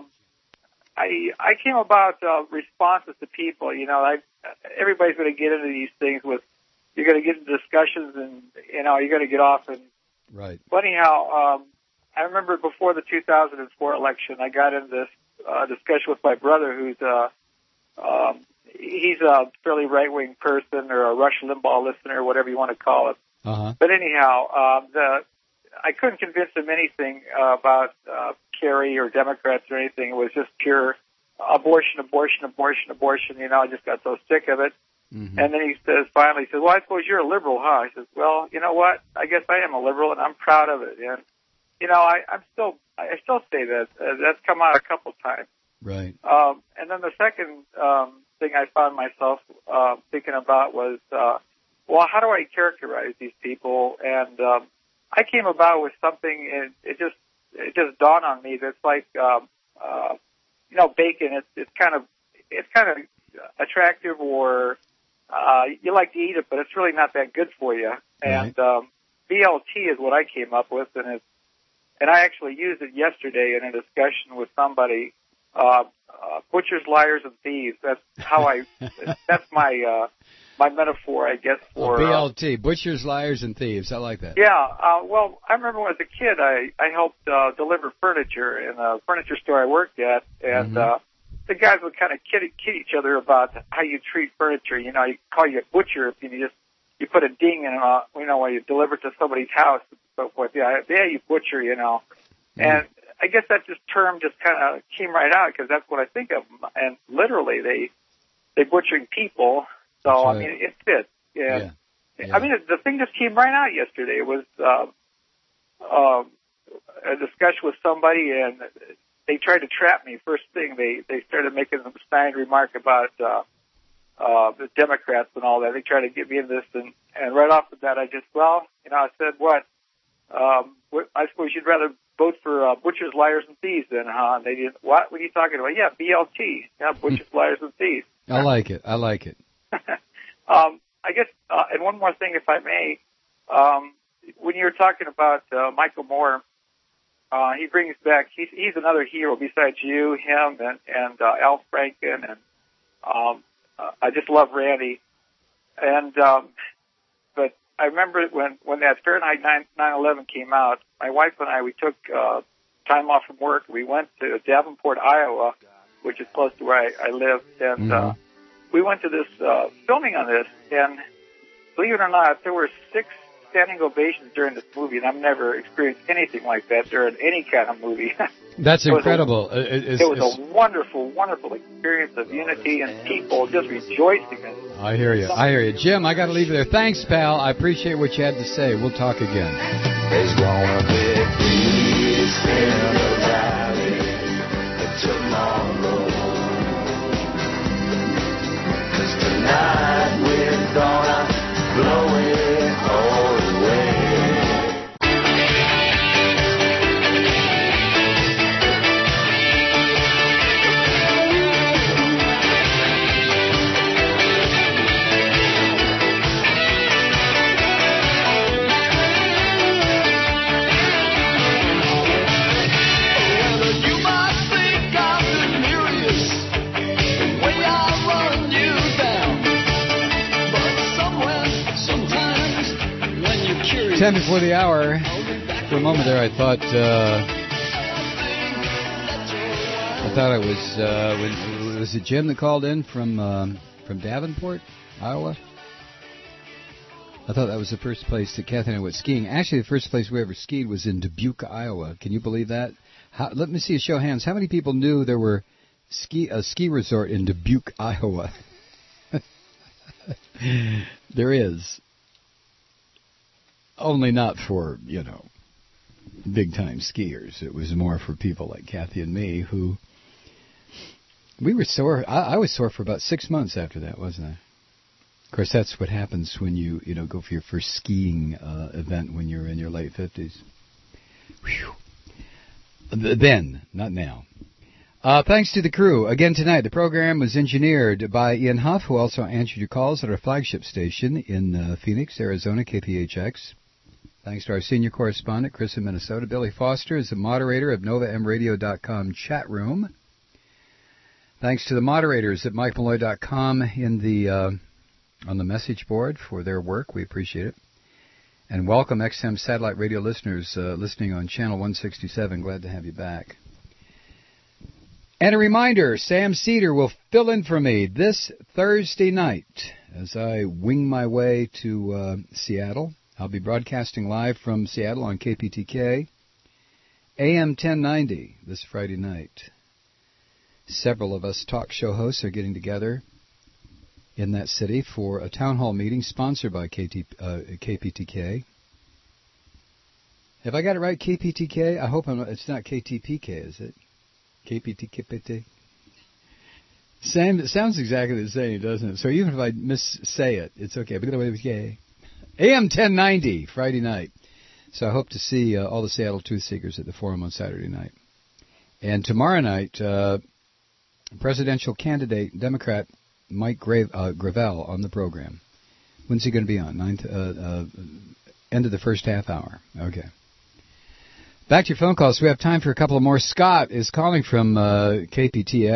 I came about responses to people. Everybody's going to get into these things you're going to get into discussions, and you're going to get off. And right. But anyhow, I remember before the 2004 election, I got into this discussion with my brother, who's he's a fairly right-wing person or a Rush Limbaugh listener, whatever you want to call it. Uh-huh. But anyhow, I couldn't convince him anything about Kerry or Democrats or anything. It was just pure abortion. I just got so sick of it. Mm-hmm. And then he says, finally, he says, well, I suppose you're a liberal, huh? I says, well, you know what? I guess I am a liberal, and I'm proud of it. And, I still say that. That's come out a couple times. Right. And then the second thing I found myself thinking about was, well, how do I characterize these people? And I came about with something, and it just dawned on me that's like, bacon. It's kind of attractive, or you like to eat it, but it's really not that good for you. And BLT is what I came up with, and I actually used it yesterday in a discussion with somebody. Butchers, liars, and thieves. That's how that's my metaphor, I guess, for BLT, butchers, liars, and thieves. I like that. Yeah. Well, I remember when I was a kid, I helped deliver furniture in a furniture store I worked at, and the guys would kind of kid each other about how you treat furniture. You call you a butcher if you put a ding in when you deliver it to somebody's house and so forth. Yeah, you butcher, And I guess that term just kind of came right out because that's what I think of. And literally, they butchering people. So, right. I mean, it fits. Yeah. I mean, the thing just came right out yesterday. It was a discussion with somebody, and they tried to trap me. First thing, they started making a snide remark about the Democrats and all that. They tried to get me in this, and right off the bat, I said, what? I suppose you'd rather vote for butchers, liars, and thieves then, huh? And they didn't, what are you talking about? Yeah, BLT. Yeah, butchers, liars, and thieves. I like it. I guess, and one more thing, if I may, when you're talking about Michael Moore, he brings back, he's another hero besides you, him, and Al Franken, and I just love Randy. And but I remember when that Fahrenheit 9/11 came out, my wife and I, we took time off from work. We went to Davenport, Iowa, which is close to where I live, and we went to this filming on this, and believe it or not, there were 6 standing ovations during this movie, and I've never experienced anything like that during any kind of movie. That's incredible. It was a wonderful, wonderful experience of unity and people just rejoicing. I hear you. Jim, I got to leave you there. Thanks, pal. I appreciate what you had to say. We'll talk again. There's gonna be peace in the valley tomorrow. 'Cause tonight we're gonna blow it all away. Ten before the hour. For a moment there, I thought was it Jim that called in from Davenport, Iowa? I thought that was the first place that Kathy and I went skiing. Actually, the first place we ever skied was in Dubuque, Iowa. Can you believe that? Let me see a show of hands. How many people knew there were a ski resort in Dubuque, Iowa? There is. Only not for, big-time skiers. It was more for people like Kathy and me who... We were sore. I was sore for about 6 months after that, wasn't I? Of course, that's what happens when you go for your first skiing event when you're in your late 50s. Whew. Then, not now. Thanks to the crew. Again tonight, the program was engineered by Ian Huff, who also answered your calls at our flagship station in Phoenix, Arizona, KPHX. Thanks to our senior correspondent, Chris in Minnesota. Billy Foster is the moderator of NovaMRadio.com chat room. Thanks to the moderators at MikeMalloy.com on the message board for their work. We appreciate it. And welcome XM satellite radio listeners listening on channel 167. Glad to have you back. And a reminder, Sam Cedar will fill in for me this Thursday night as I wing my way to Seattle. I'll be broadcasting live from Seattle on KPTK, AM 1090 this Friday night. Several of us talk show hosts are getting together in that city for a town hall meeting sponsored by KPTK. Have I got it right, KPTK? I hope it's not KTPK, is it? KPTK. Sam, it sounds exactly the same, doesn't it? So even if I missay it, it's okay. AM 1090, Friday night. So I hope to see all the Seattle Truth Seekers at the Forum on Saturday night. And tomorrow night, presidential candidate, Democrat Mike Gravel on the program. When's he going to be on? End of the first half hour. Okay. Back to your phone calls. We have time for a couple of more. Scott is calling from KPT.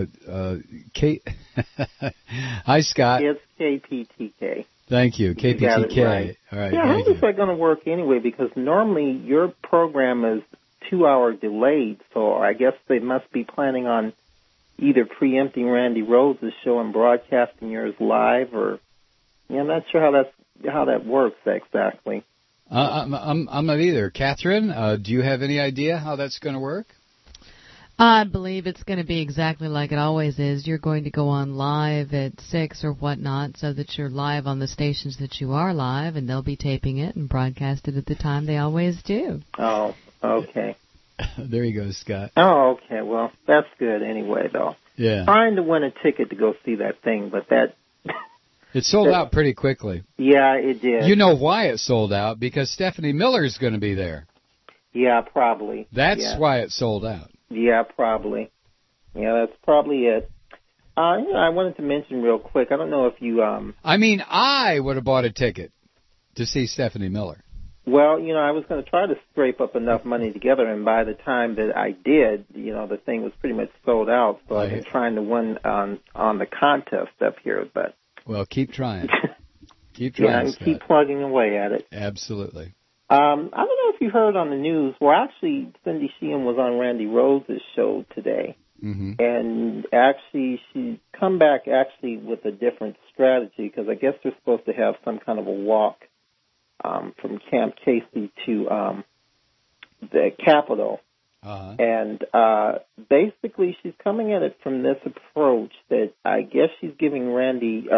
Hi, Scott. It's KPTK. Thank you. KPTK. Right. All right. Yeah, how's this going to work anyway? Because normally your program is 2-hour delayed, so I guess they must be planning on either preempting Randy Rhodes' show and broadcasting yours live, or I'm not sure how that works exactly. I'm not either. Catherine, do you have any idea how that's going to work? I believe it's going to be exactly like it always is. You're going to go on live at 6 or whatnot so that you're live on the stations that you are live, and they'll be taping it and broadcast it at the time they always do. Oh, okay. There you go, Scott. Oh, okay. Well, that's good anyway, though. Yeah. Trying to win a ticket to go see that thing, but it sold out pretty quickly. Yeah, it did. You know why it sold out? Because Stephanie Miller's going to be there. Yeah, probably. That's why it sold out. Yeah, probably. Yeah, that's probably it. I wanted to mention real quick, I don't know if you... I would have bought a ticket to see Stephanie Miller. Well, I was going to try to scrape up enough money together, and by the time that I did, the thing was pretty much sold out, so I've been trying to win on the contest up here, but... Well, keep trying. Keep trying, Scott. Keep plugging away at it. Absolutely. I don't know if you heard on the news, actually, Cindy Sheehan was on Randy Rhodes' show today, and actually, she's come back with a different strategy, because I guess they're supposed to have some kind of a walk from Camp Casey to the Capitol. And basically she's coming at it from this approach that I guess she's giving Nancy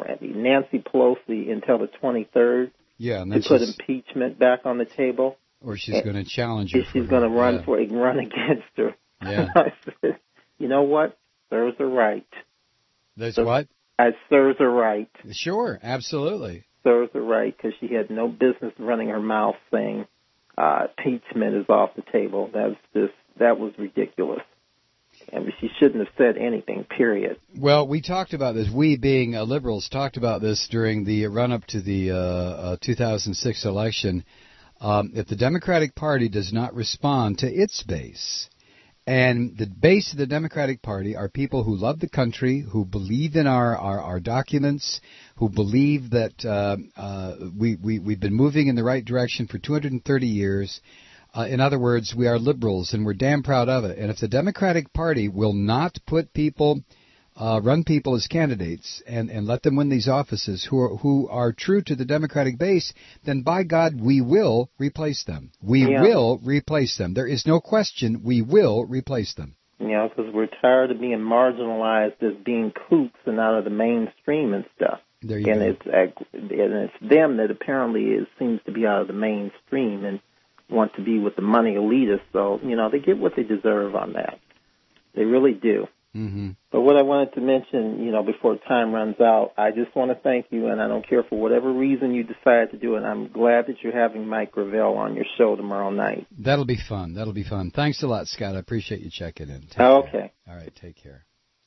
Pelosi until the 23rd to put impeachment back on the table. Or she's going to challenge her. She's going to run against her. Yeah. I said, you know what? Serves her right. That's what? Serves her right. Sure, absolutely. Serves her right, because she had no business running her mouth saying impeachment is off the table. That was ridiculous. And she shouldn't have said anything, period. Well, we talked about this. We, being liberals, talked about this during the run-up to the 2006 election. If the Democratic Party does not respond to its base, and the base of the Democratic Party are people who love the country, who believe in our documents, who believe that we've been moving in the right direction for 230 years. In other words, we are liberals, and we're damn proud of it. And if the Democratic Party will not put people, run people as candidates and let them win these offices who are true to the Democratic base, then by God, we will replace them. We will replace them. There is no question we will replace them. Because we're tired of being marginalized as being kooks and out of the mainstream and stuff. There you go. It's them that apparently seems to be out of the mainstream and want to be with the money elitists. So, they get what they deserve on that. They really do. Mm-hmm. But what I wanted to mention, before time runs out, I just want to thank you, and I don't care for whatever reason you decide to do it. I'm glad that you're having Mike Gravel on your show tomorrow night. That'll be fun. Thanks a lot, Scott. I appreciate you checking in. Okay. Care. All right, take care.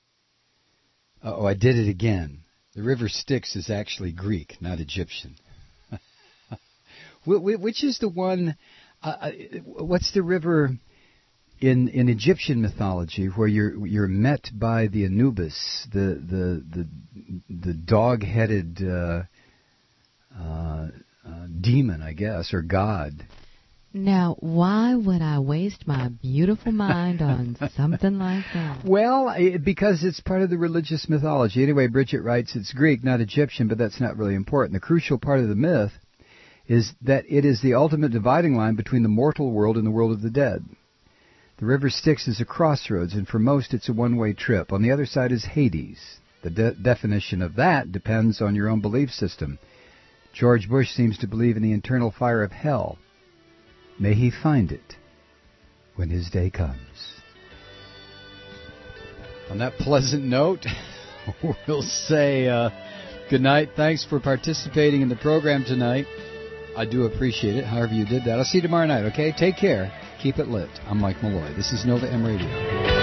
Uh-oh, I did it again. The river Styx is actually Greek, not Egyptian. Which is the one, what's the river in Egyptian mythology where you're met by the Anubis, the dog-headed demon, I guess, or god? Now, why would I waste my beautiful mind on something like that? Well, because it's part of the religious mythology. Anyway, Bridget writes, it's Greek, not Egyptian, but that's not really important. The crucial part of the myth is that it is the ultimate dividing line between the mortal world and the world of the dead. The river Styx is a crossroads, and for most it's a one-way trip. On the other side is Hades. The definition of that depends on your own belief system. George Bush seems to believe in the eternal fire of hell. May he find it when his day comes. On that pleasant note, we'll say good night. Thanks for participating in the program tonight. I do appreciate it, however you did that. I'll see you tomorrow night, okay? Take care. Keep it lit. I'm Mike Malloy. This is Nova M Radio.